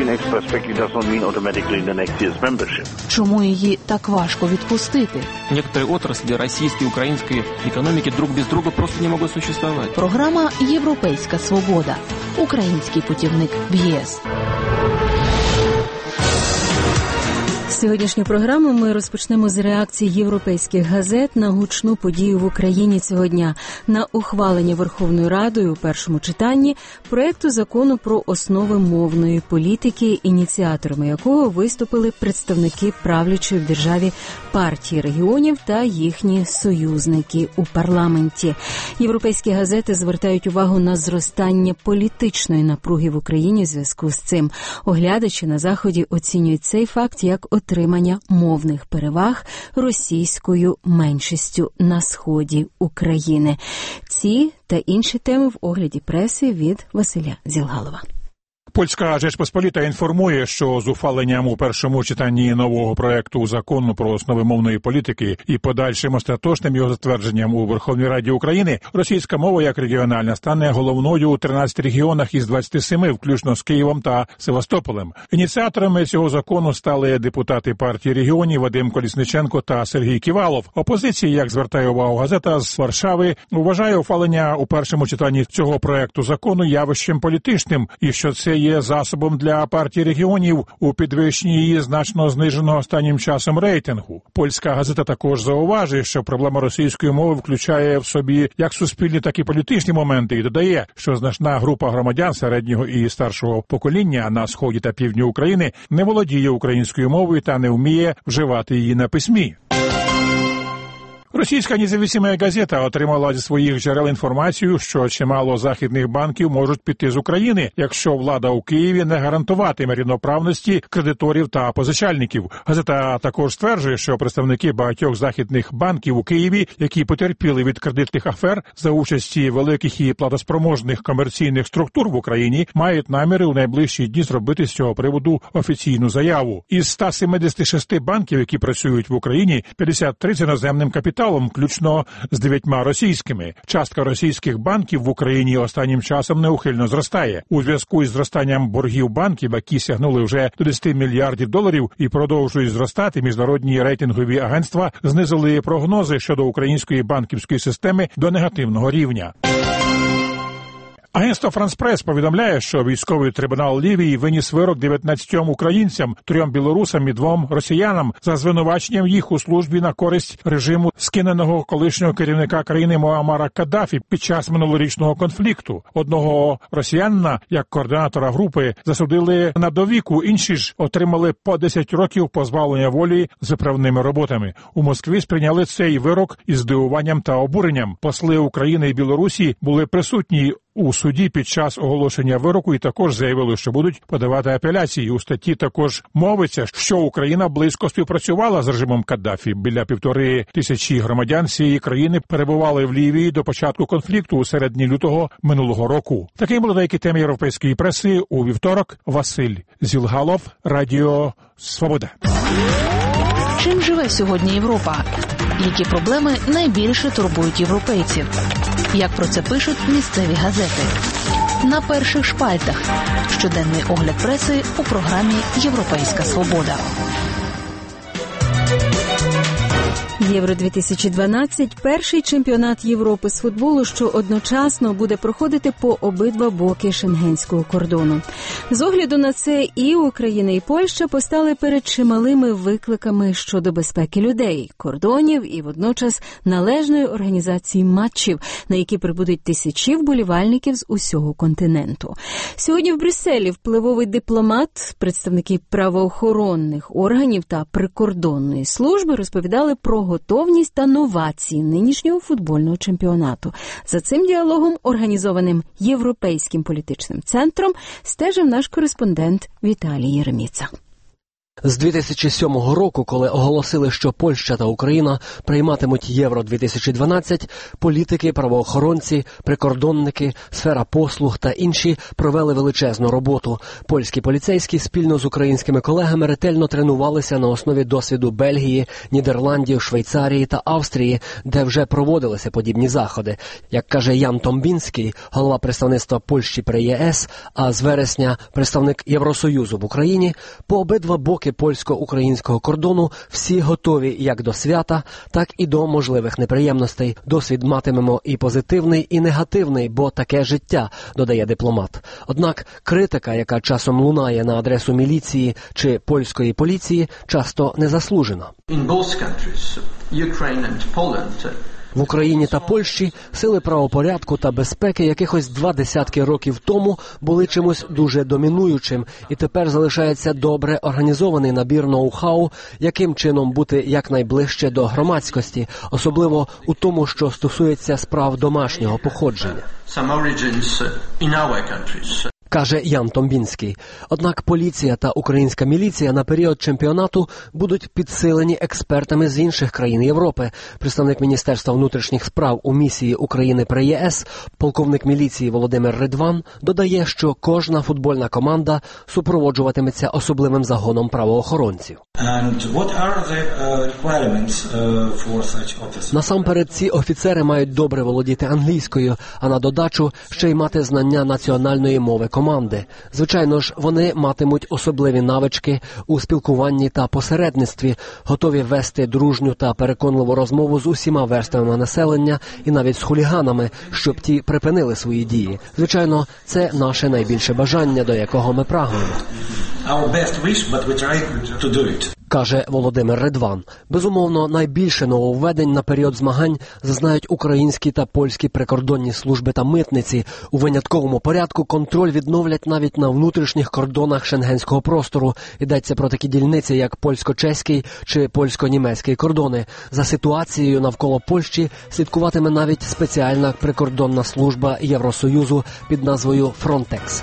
S1: Чому її так важко відпустити?
S19: Некоторые отрасли российской и украинской экономики друг без друга просто не могут существовать.
S1: Програма «Європейська свобода». Український путівник в ЄС.
S14: Сьогоднішню програму ми розпочнемо з реакції європейських газет на гучну подію в Україні цього дня – на ухвалення Верховною Радою у першому читанні проекту закону про основи мовної політики, ініціаторами якого виступили представники правлячої в державі партії регіонів та їхні союзники у парламенті. Європейські газети звертають увагу на зростання політичної напруги в Україні у зв'язку з цим. Оглядачі на Заході оцінюють цей факт як отримання мовних переваг російською меншістю на сході України. Ці та інші теми в огляді преси від Василя Зілгалова.
S8: Польська Жечпосполіта інформує, що з ухваленням у першому читанні нового проекту закону про основи мовної політики і подальшим остаточним його затвердженням у Верховній Раді України російська мова як регіональна стане головною у тринадцяти регіонах із двадцяти семи, включно з Києвом та Севастополем. Ініціаторами цього закону стали депутати партії регіонів Вадим Колісниченко та Сергій Ківалов. Опозиція, як звертає увагу газета з Варшави, вважає ухвалення у першому читанні цього проекту закону явищем політичним і що це є засобом для партії регіонів у підвищенні її значно зниженого останнім часом рейтингу. Польська газета також зауважує, що проблема російської мови включає в собі як суспільні, так і політичні моменти і додає, що значна група громадян середнього і старшого покоління на сході та півдні України не володіє українською мовою та не вміє вживати її на письмі. Російська независима газета отримала зі своїх джерел інформацію, що чимало західних банків можуть піти з України, якщо влада у Києві не гарантуватиме рівноправності кредиторів та позичальників. Газета також стверджує, що представники багатьох західних банків у Києві, які потерпіли від кредитних афер за участі великих і платоспроможних комерційних структур в Україні, мають наміри у найближчі дні зробити з цього приводу офіційну заяву. Із ста сімдесяти шести банків, які працюють в Україні, п'ятдесят три з іноземним капіталом, включно з дев'ятьма російськими. Частка російських банків в Україні останнім часом неухильно зростає. У зв'язку із зростанням боргів банків, які сягнули вже до десяти мільярдів доларів і продовжують зростати, міжнародні рейтингові агентства знизили прогнози щодо української банківської системи до негативного рівня. Агентство «Франс Прес» повідомляє, що військовий трибунал Лівії виніс вирок дев'ятнадцятьом українцям, трьом білорусам і двом росіянам за звинуваченням їх у службі на користь режиму скиненого колишнього керівника країни Муаммара Каддафі під час минулорічного конфлікту. Одного росіянина, як координатора групи, засудили на довіку, інші ж отримали по десять років позбавлення волі з виправними роботами. У Москві сприйняли цей вирок із здивуванням та обуренням. Посли України і Білорусі були присутні у суді під час оголошення вироку і також заявили, що будуть подавати апеляції. У статті також мовиться, що Україна близько співпрацювала з режимом Каддафі. Біля півтори тисячі громадян цієї країни перебували в Лівії до початку конфлікту у середині лютого минулого року. Таким були деякі теми європейської преси у вівторок. Василь Зілгалов, Радіо Свобода.
S1: Чим живе сьогодні Європа? Які проблеми найбільше турбують європейців? Як про це пишуть місцеві газети? На перших шпальтах. Щоденний огляд преси у програмі «Європейська свобода».
S14: Євро дві тисячі дванадцять – перший чемпіонат Європи з футболу, що одночасно буде проходити по обидва боки шенгенського кордону. З огляду на це і Україна, і Польща постали перед чималими викликами щодо безпеки людей, кордонів і водночас належної організації матчів, на які прибудуть тисячі вболівальників з усього континенту. Сьогодні в Брюсселі впливовий дипломат, представники правоохоронних органів та прикордонної служби розповідали про готовність та новації нинішнього футбольного чемпіонату. За цим діалогом, організованим Європейським політичним центром, стежив наш кореспондент Віталій Єреміца.
S13: З дві тисячі сьомого року, коли оголосили, що Польща та Україна прийматимуть Євро дві тисячі дванадцять, політики, правоохоронці, прикордонники, сфера послуг та інші провели величезну роботу. Польські поліцейські спільно з українськими колегами ретельно тренувалися на основі досвіду Бельгії, Нідерландів, Швейцарії та Австрії, де вже проводилися подібні заходи. Як каже Ян Томбінський, голова представництва Польщі при ЄС, а з вересня представник Євросоюзу в Україні, по обидва боки боки польсько-українського кордону всі готові як до свята, так і до можливих неприємностей. Досвід матимемо і позитивний, і негативний, бо таке життя, додає дипломат. Однак критика, яка часом лунає на адресу міліції чи польської поліції, часто незаслужена. В Україні та Польщі сили правопорядку та безпеки якихось два десятки років тому були чимось дуже домінуючим, і тепер залишається добре організований набір ноу-хау, яким чином бути якнайближче до громадськості, особливо у тому, що стосується справ домашнього походження. Каже Ян Томбінський. Однак поліція та українська міліція на період чемпіонату будуть підсилені експертами з інших країн Європи. Представник Міністерства внутрішніх справ у місії України при ЄС, полковник міліції Володимир Ридван, додає, що кожна футбольна команда супроводжуватиметься особливим загоном правоохоронців. Насамперед, ці офіцери мають добре володіти англійською, а на додачу ще й мати знання національної мови команди. Звичайно ж, вони матимуть особливі навички у спілкуванні та посередництві, готові вести дружню та переконливу розмову з усіма верствами населення і навіть з хуліганами, щоб ті припинили свої дії. Звичайно, це наше найбільше бажання, до якого ми прагнемо. Каже Володимир Ридван. Безумовно, найбільше нововведень на період змагань зазнають українські та польські прикордонні служби та митниці. У винятковому порядку контроль відновлять навіть на внутрішніх кордонах шенгенського простору. Йдеться про такі дільниці, як польсько-чеський чи польсько-німецький кордони. За ситуацією навколо Польщі слідкуватиме навіть спеціальна прикордонна служба Євросоюзу під назвою «Фронтекс».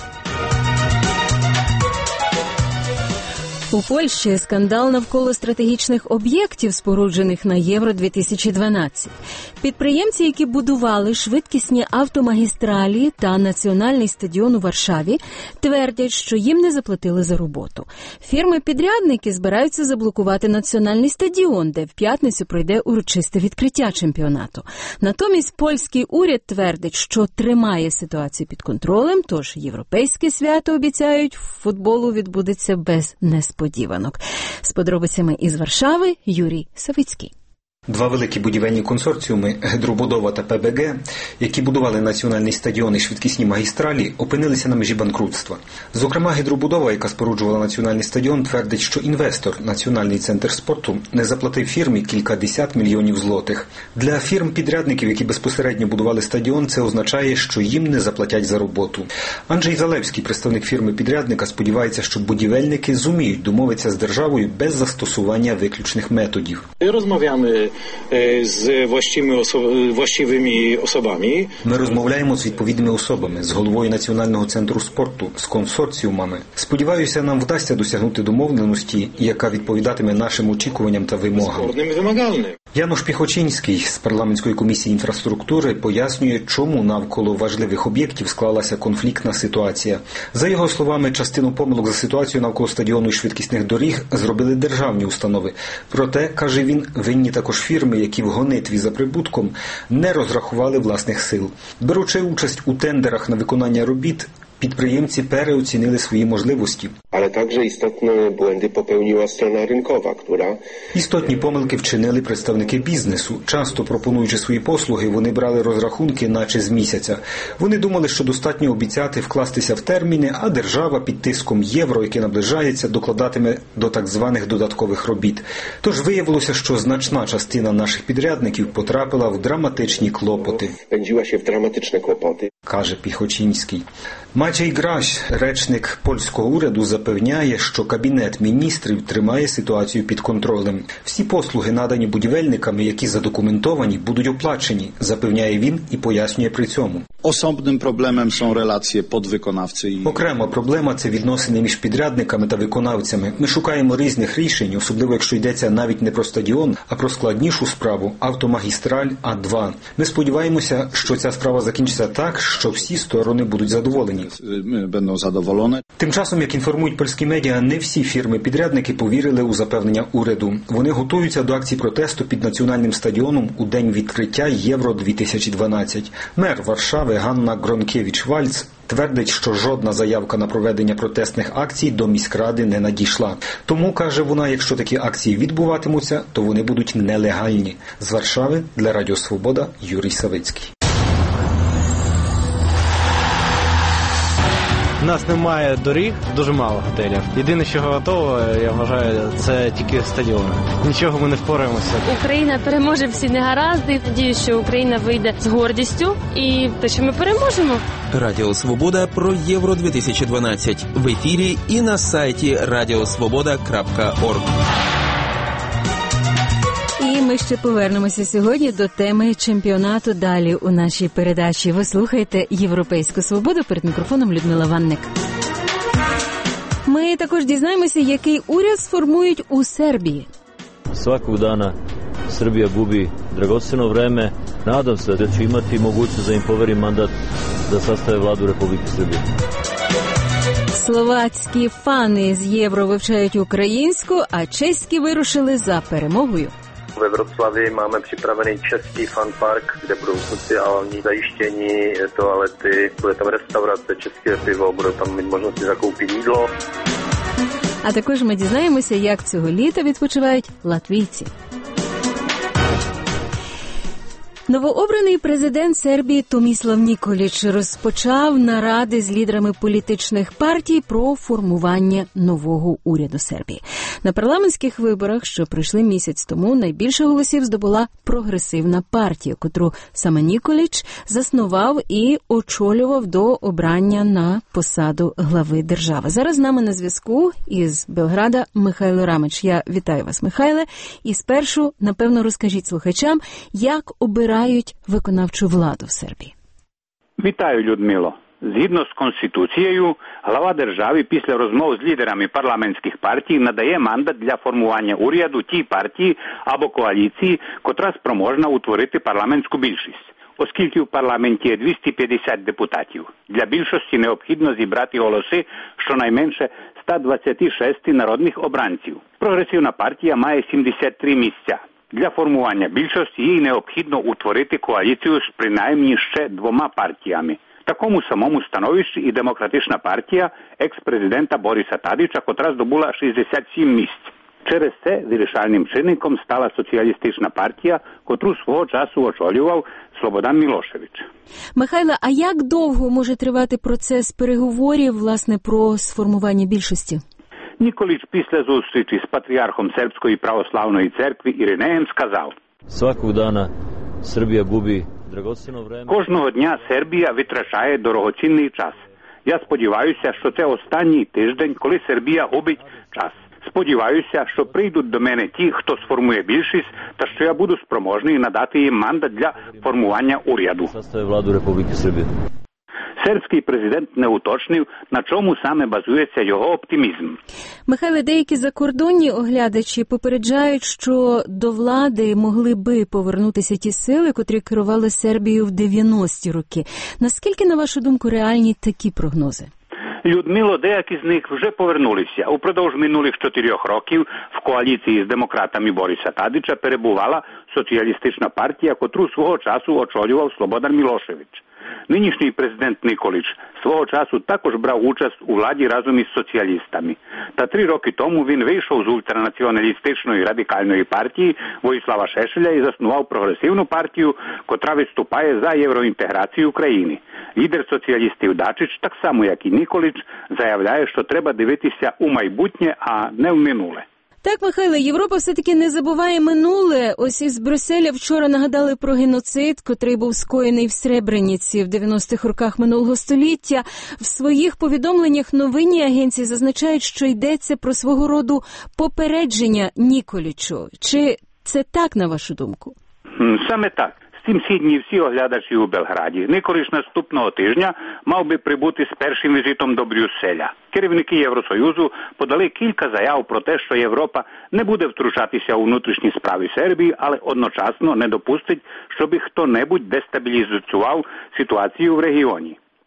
S14: У Польщі скандал навколо стратегічних об'єктів, споруджених на Євро дві тисячі дванадцять. Підприємці, які будували швидкісні автомагістралі та національний стадіон у Варшаві, твердять, що їм не заплатили за роботу. Фірми-підрядники збираються заблокувати національний стадіон, де в п'ятницю пройде урочисте відкриття чемпіонату. Натомість польський уряд твердить, що тримає ситуацію під контролем, тож європейське свято, обіцяють, футболу відбудеться без несподіванок. З подробицями із Варшави Юрій Савицький.
S3: Два великі будівельні консорціуми «Гидробудова» та «Пе Бе Ге», які будували національний стадіон і швидкісні магістралі, опинилися на межі банкрутства. Зокрема, «Гидробудова», яка споруджувала національний стадіон, твердить, що інвестор, Національний центр спорту, не заплатив фірмі кількадесят мільйонів злотих. Для фірм-підрядників, які безпосередньо будували стадіон, це означає, що їм не заплатять за роботу. Анджей Залевський, представник фірми-підрядника, сподівається, що будівельники зуміють домовитися з державою без застосування виключних методів.
S4: Розмовляємо з властивими особами.
S3: Ми розмовляємо з відповідними особами, з головою Національного центру спорту, з консорціумами. Сподіваюся, нам вдасться досягнути домовленості, яка відповідатиме нашим очікуванням та вимогам. Януш Піхочинський з парламентської комісії інфраструктури пояснює, чому навколо важливих об'єктів склалася конфліктна ситуація. За його словами, частину помилок за ситуацію навколо стадіону і швидкісних доріг зробили державні установи. Проте, каже він, винні також фірми, які в гонитві за прибутком не розрахували власних сил. Беручи участь у тендерах на виконання робіт, підприємці переоцінили свої можливості.
S4: Але також істотні бłędy popełniła strona rynkowa, która...
S3: Істотні помилки вчинили представники бізнесу. Часто пропонуючи свої послуги, вони брали розрахунки наче з місяця. Вони думали, що достатньо обіцяти вкластися в терміни, а держава під тиском євро, яке наближається, докладатиме до так званих додаткових робіт. Тож виявилося, що значна частина наших підрядників потрапила в драматичні клопоти.
S4: Wpędziła się w dramatyczne kłopoty.
S3: Каже Піхочинський. Маciej Гращ, речник польського уряду, запевняє, що Кабінет міністрів тримає ситуацію під контролем. Всі послуги, надані будівельниками, які задокументовані, будуть оплачені, запевняє він і пояснює при цьому.
S6: Особним проблемом są relacje podwykonawcy i...
S3: Окрема проблема – це відносини між підрядниками та виконавцями. Ми шукаємо різних рішень, особливо якщо йдеться навіть не про стадіон, а про складнішу справу – автомагістраль А два. Ми сподіваємося, що ця справа закінчиться так, що всі сторони будуть задоволені.
S6: będą zadowolone.
S3: Тим часом, як інформують польські медіа, не всі фірми-підрядники повірили у запевнення уряду. Вони готуються до акції протесту під національним стадіоном у день відкриття Євро дві тисячі дванадцять. Мер Варшави Ганна Гронкевич-Вальц твердить, що жодна заявка на проведення протестних акцій до міськради не надійшла. Тому, каже вона, якщо такі акції відбуватимуться, то вони будуть нелегальні. З Варшави для Радіо Свобода Юрій Савицький.
S5: У нас немає доріг, дуже мало готелів. Єдине, що готово, я вважаю, це тільки стадіони. Нічого ми не впораємося.
S7: Україна переможе всі негаразди. Надіюсь, що Україна вийде з гордістю і те, що ми переможемо.
S11: Радіо Свобода про Євро дві тисячі дванадцять в ефірі і на сайті радіосвобода крапка орг.
S14: І ми ще повернемося сьогодні до теми чемпіонату далі у нашій передачі. Ви слухаєте «Європейську свободу», перед мікрофоном Людмила Ванник. Ми також дізнаємося, який уряд сформують у Сербії.
S20: Svakog dana Srbija gubi dragoceno vreme. Nadam se da će imati mogućnost da im poverim mandat da sastave vladu Republike Srbije.
S14: Словацькі фани з Євро вивчають українську, а чеські вирушили за перемогою.
S21: Ve Vroclavi máme připravený český funpark, kde budou sociální zajištění, toalety, bude tam restaurace, české pivo, budou tam mít možnosti zakoupit jídlo.
S14: А також ми дізнаємося, як цього літа відпочивають латвійці. Новообраний президент Сербії Томіслав Ніколіч розпочав наради з лідерами політичних партій про формування нового уряду Сербії. На парламентських виборах, що пройшли місяць тому, найбільше голосів здобула прогресивна партія, котру саме Ніколіч заснував і очолював до обрання на посаду глави держави. Зараз з нами на зв'язку із Белграда Михайло Рамич. Я вітаю вас, Михайле. І спершу, напевно, розкажіть слухачам, як обирають виконавчу владу в Сербії.
S22: Вітаю, Людмило. Згідно з Конституцією, глава держави після розмов з лідерами парламентських партій надає мандат для формування уряду тій партії або коаліції, котра спроможна утворити парламентську більшість. Оскільки в парламенті є двісті п'ятдесят депутатів, для більшості необхідно зібрати голоси щонайменше sto dvadeset šest народних обранців. Прогресивна партія має сімдесят три місця. Для формування більшості їй необхідно утворити коаліцію з принаймні ще двома партіями. В такому самому становищі і демократична партія екс-президента Бориса Тадича, котра здобула шістдесят сім місць. Через це вирішальним чинником стала соціалістична партія, котру свого часу очолював Слободан Мілошевич.
S14: Михайло, а як довго може тривати процес переговорів, власне, про сформування більшості?
S22: Ніколіч після зустрічі з патріархом Сербської православної церкви Іринеєм сказав:
S20: Svakog dana Srbija gubi dragoceno vreme.
S22: Кожного дня Сербія витрачає дорогоцінний час. Я сподіваюся, що це останній тиждень, коли Сербія губить час. Сподіваюся, що прийдуть до мене ті, хто сформує більшість, та що я буду спроможний надати їм мандат для формування уряду.
S20: Владу Республіки Сербія.
S22: Сербський президент не уточнив, на чому саме базується його оптимізм.
S14: Михайле, деякі закордонні оглядачі попереджають, що до влади могли би повернутися ті сили, котрі керували Сербією в дев'яності роки. Наскільки, на вашу думку, реальні такі прогнози?
S22: Людмило, деякі з них вже повернулися. Упродовж минулих чотирьох років в коаліції з демократами Бориса Тадича перебувала соціалістична партія, котру свого часу очолював Слободан Мілошевич. Нинішній президент Ніколіч свого часу також брав участь у владі разом із соціалістами. Та три роки тому він вийшов з ультранаціоналістичної радикальної партії Воїслава Шешеля і заснував прогресивну партію, котра виступає за євроінтеграцію України. Лідер соціалістів Дачич, так само як і Ніколіч, заявляє, що треба дивитися у майбутнє, а не в минуле.
S14: Так, Михайло, Європа все-таки не забуває минуле. Ось із Брюсселя вчора нагадали про геноцид, котрий був скоєний в Сребрениці в дев'яностих роках минулого століття. В своїх повідомленнях новинні агенції зазначають, що йдеться про свого роду попередження Ніколічу. Чи це так, на вашу думку?
S22: Саме так. З цим згідні всі оглядачі у Белграді. Ніколіч наступного тижня мав би прибути з першим візитом до Брюсселя. Керівники Євросоюзу подали кілька заяв про те, що Європа не буде втручатися у внутрішні справи Сербії, але одночасно не допустить, щоб хто-небудь дестабілізував ситуацію в регіоні.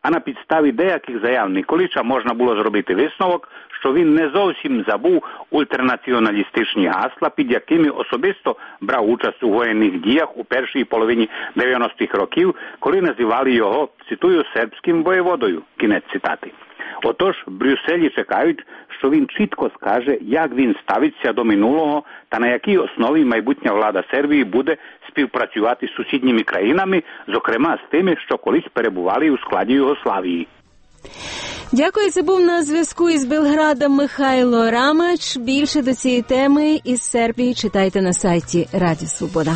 S22: а на підставі деяких заяв Николича можна було зробити висновок, що він не зовсім забув ультранаціоналістичні гасла, під якими особисто брав участь у воєнних діях у першій половині дев'яностих років, коли називали його, цитую, сербським воєводою. Кінець цитати. Отож, в Брюсселі чекають, що він чітко скаже, як він ставиться до минулого та на якій основі майбутня влада Сербії буде співпрацювати з сусідніми країнами, зокрема з тими, що колись перебували у складі Югославії.
S2: Дякую, це був на зв'язку із Белграда Михайло Рамач. Більше до цієї теми із Сербії читайте на сайті Радіо Свобода.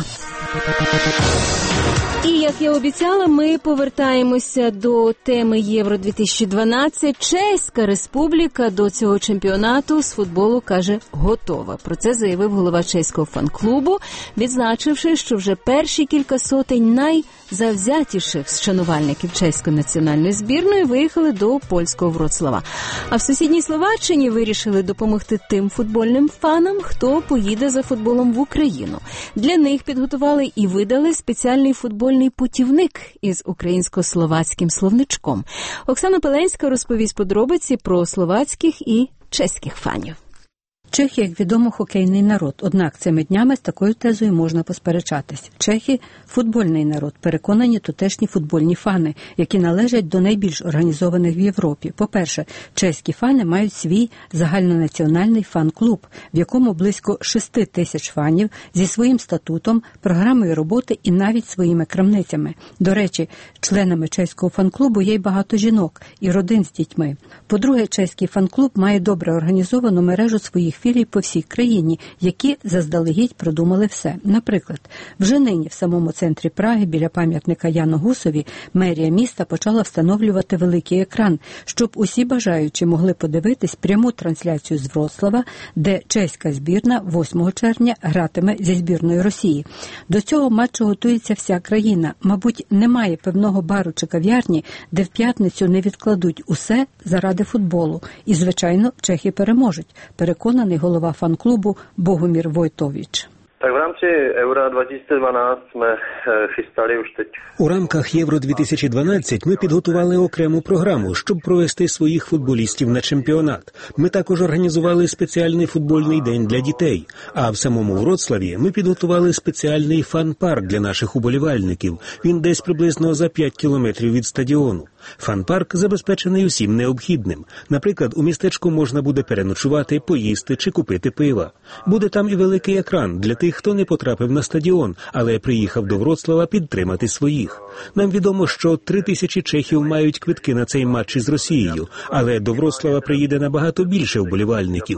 S2: І, як я обіцяла, ми повертаємося до теми Євро дві тисячі дванадцять. Чеська Республіка до цього чемпіонату з футболу, каже, готова. Про це заявив голова чеського фан-клубу, відзначивши, що вже перші кілька сотень найзавзятіших шанувальників чеської національної збірної виїхали до польського Вроцлава. А в сусідній Словаччині вирішили допомогти тим футбольним фанам, хто поїде за футболом в Україну. Для них підготували і видали спеціальний футбольний путівник із українсько-словацьким словничком. Оксана Пеленська розповість подробиці про словацьких і чеських фанів.
S9: Чехи, як відомо, хокейний народ. Однак цими днями з такою тезою можна посперечатись. Чехи – футбольний народ, переконані тутешні футбольні фани, які належать до найбільш організованих в Європі. По-перше, чеські фани мають свій загальнонаціональний фан-клуб, в якому близько шести тисяч фанів зі своїм статутом, програмою роботи і навіть своїми крамницями. До речі, членами чеського фан-клубу є й багато жінок і родин з дітьми. По-друге, чеський фан-клуб має добре організовану мережу своїх філій по всій країні, які заздалегідь продумали все. Наприклад, вже нині в самому центрі Праги, біля пам'ятника Яну Гусові, мерія міста почала встановлювати великий екран, щоб усі бажаючі могли подивитись пряму трансляцію з Вроцлава, де чеська збірна восьмого червня гратиме зі збірною Росії. До цього матчу готується вся країна. Мабуть, немає певного бару чи кав'ярні, де в п'ятницю не відкладуть усе заради футболу. І, звичайно, чехи переможуть, переконаний голова фан-клубу Богомір Войтович.
S21: Так в rámci Euro дві тисячі дванадцять ми хистали už teď.
S26: У рамках Євро дві тисячі дванадцять ми підготували окрему програму, щоб провести своїх футболістів на чемпіонат. Ми також організували спеціальний футбольний день для дітей. А в самому Вроцлаві ми підготували спеціальний фан-парк для наших уболівальників. Він десь приблизно за п'ять кілометрів від стадіону. Фан-парк забезпечений усім необхідним. Наприклад, у містечку можна буде переночувати, поїсти чи купити пива. Буде там і великий екран для тих, хто не потрапив на стадіон, але приїхав до Вроцлава підтримати своїх. Нам відомо, що три тисячі чехів мають квитки на цей матч із Росією, але до Вроцлава приїде набагато більше вболівальників.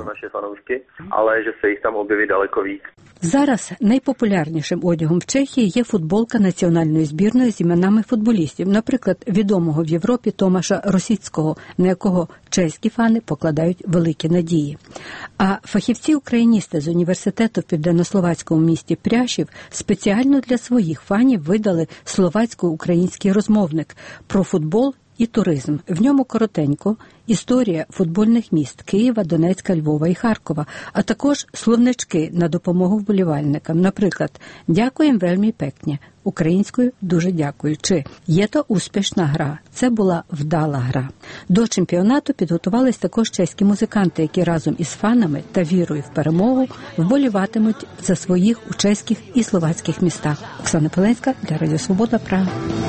S21: Але що се їх там об'явить далеко більше.
S9: Зараз найпопулярнішим одягом в Чехії є футболка національної збірної з іменами футболістів, наприклад, відомого в Європі Томаша Росіцького, на якого чеські фани покладають великі надії. А фахівці-україністи з університету в південнословацькому місті Пряшів спеціально для своїх фанів видали словацько-український розмовник про футбол і туризм. В ньому коротенько історія футбольних міст Києва, Донецька, Львова і Харкова, а також словнички на допомогу вболівальникам. Наприклад, «Дякуєм вельми пекне», українською «дуже дякую», чи «Є то успішна гра», це була вдала гра. До чемпіонату підготувались також чеські музиканти, які разом із фанами та вірою в перемогу вболіватимуть за своїх у чеських і словацьких містах. Оксана Пеленська для Радіо Свобода, Прага.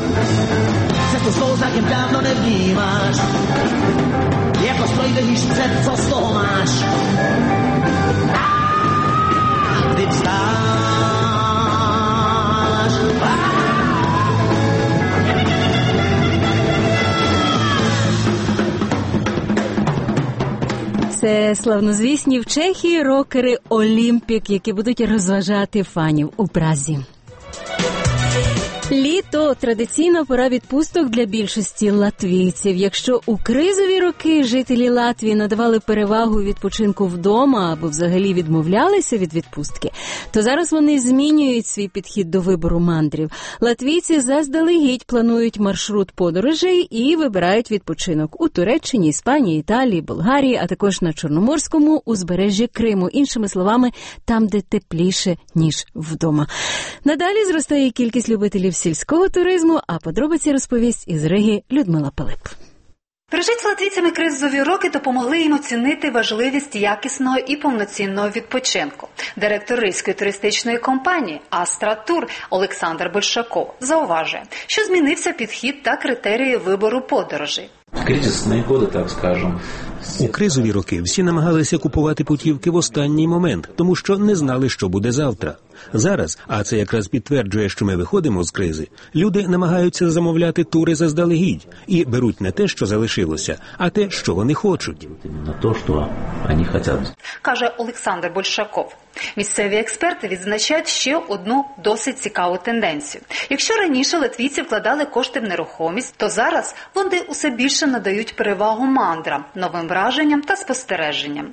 S10: Cestu svou zatím dávno nevnímáš, jako stroj držíš před, co z toho máš. A kdy vstáš,
S2: Це славнозвісні в Чехії рокери «Олімпік», які будуть розважати фанів у Празі. Літо – традиційна пора відпусток для більшості латвійців. Якщо у кризові роки жителі Латвії надавали перевагу відпочинку вдома або взагалі відмовлялися від відпустки, то зараз вони змінюють свій підхід до вибору мандрів. Латвійці заздалегідь планують маршрут подорожей і вибирають відпочинок у Туреччині, Іспанії, Італії, Болгарії, а також на Чорноморському узбережжі Криму. Іншими словами, там, де тепліше, ніж вдома. Надалі зростає кількість любителів сільського туризму, а подробиці розповість із Риги Людмила Пилип.
S12: Пережиті латвійцями кризові роки допомогли їм оцінити важливість якісного і повноцінного відпочинку. Директор ризької туристичної компанії «Астра Тур» Олександр Большаков зауважує, що змінився підхід та критерії вибору подорожей.
S15: Кризисні роки, так скажемо.
S26: У кризові роки всі намагалися купувати путівки в останній момент, тому що не знали, що буде завтра. Зараз, а це якраз підтверджує, що ми виходимо з кризи, люди намагаються замовляти тури заздалегідь і беруть не те, що залишилося, а те, що вони хочуть.
S15: На те, що вони хочуть.
S12: Каже Олександр Большаков. Місцеві експерти відзначають ще одну досить цікаву тенденцію. Якщо раніше латвійці вкладали кошти в нерухомість, то зараз вони усе більше надають перевагу мандрам, новим враженням та спостереженням.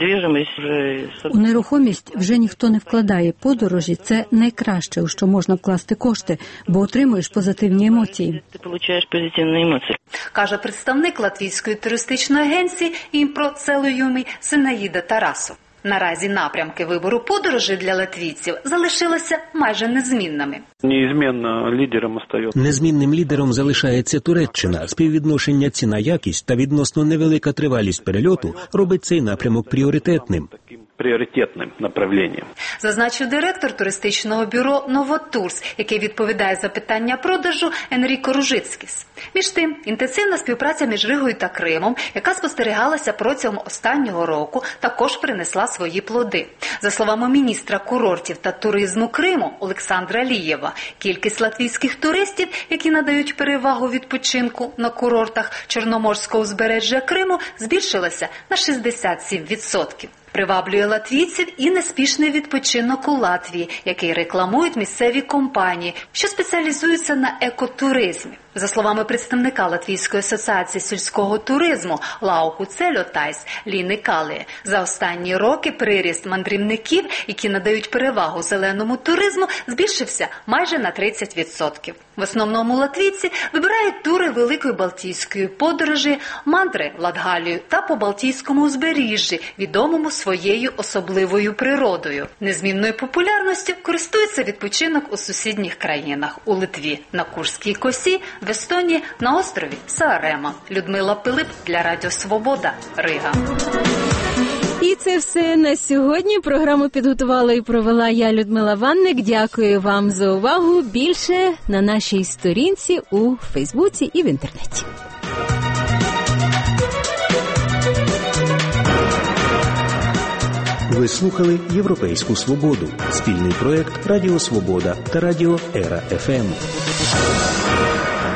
S9: У нерухомість вже ніхто не вкладає. Подорожі – це найкраще, у що можна вкласти кошти, бо отримуєш позитивні емоції.
S12: Ти отримуєш позитивні емоції. Каже представник Латвійської туристичної агенції «Імпро-Целуюмі» Синаїда Тарасов. Наразі напрямки вибору подорожей для латвійців залишилися майже незмінними.
S17: Неізмінно лідером остається.
S26: Незмінним лідером залишається Туреччина. Співвідношення ціна-якість та відносно невелика тривалість перельоту робить цей напрямок пріоритетним.
S17: Пріоритетним направленням.
S12: Зазначив директор туристичного бюро «Новотурс», який відповідає за питання продажу Енріко Ружицькіс. Між тим, інтенсивна співпраця між Ригою та Кримом, яка спостерігалася протягом останнього року, також принесла свої плоди. За словами міністра курортів та туризму Криму Олександра Лієва, кількість латвійських туристів, які надають перевагу відпочинку на курортах Чорноморського узбережжя Криму, збільшилася на шістдесят сім відсотків. Приваблює латвійців і неспішний відпочинок у Латвії, який рекламують місцеві компанії, що спеціалізуються на екотуризмі. За словами представника Латвійської асоціації сільського туризму Лауху Цельотайс Ліни Калії, за останні роки приріст мандрівників, які надають перевагу зеленому туризму, збільшився майже на тридцять відсотків. В основному латвійці вибирають тури Великої Балтійської подорожі, мандри в Латгалію та по Балтійському узбережжі, відомому своєю особливою природою. Незмінною популярністю користується відпочинок у сусідніх країнах – у Литві, на Курській косі, в Естонії, на острові Саарема. Людмила Пилип для Радіо Свобода, Рига.
S2: І це все на сьогодні. Програму підготувала і провела я, Людмила Ванник. Дякую вам за увагу. Більше на нашій сторінці у Фейсбуці і в інтернеті.
S26: Ви слухали «Європейську свободу» – спільний проєкт Радіо Свобода та Радіо Ера еф ем.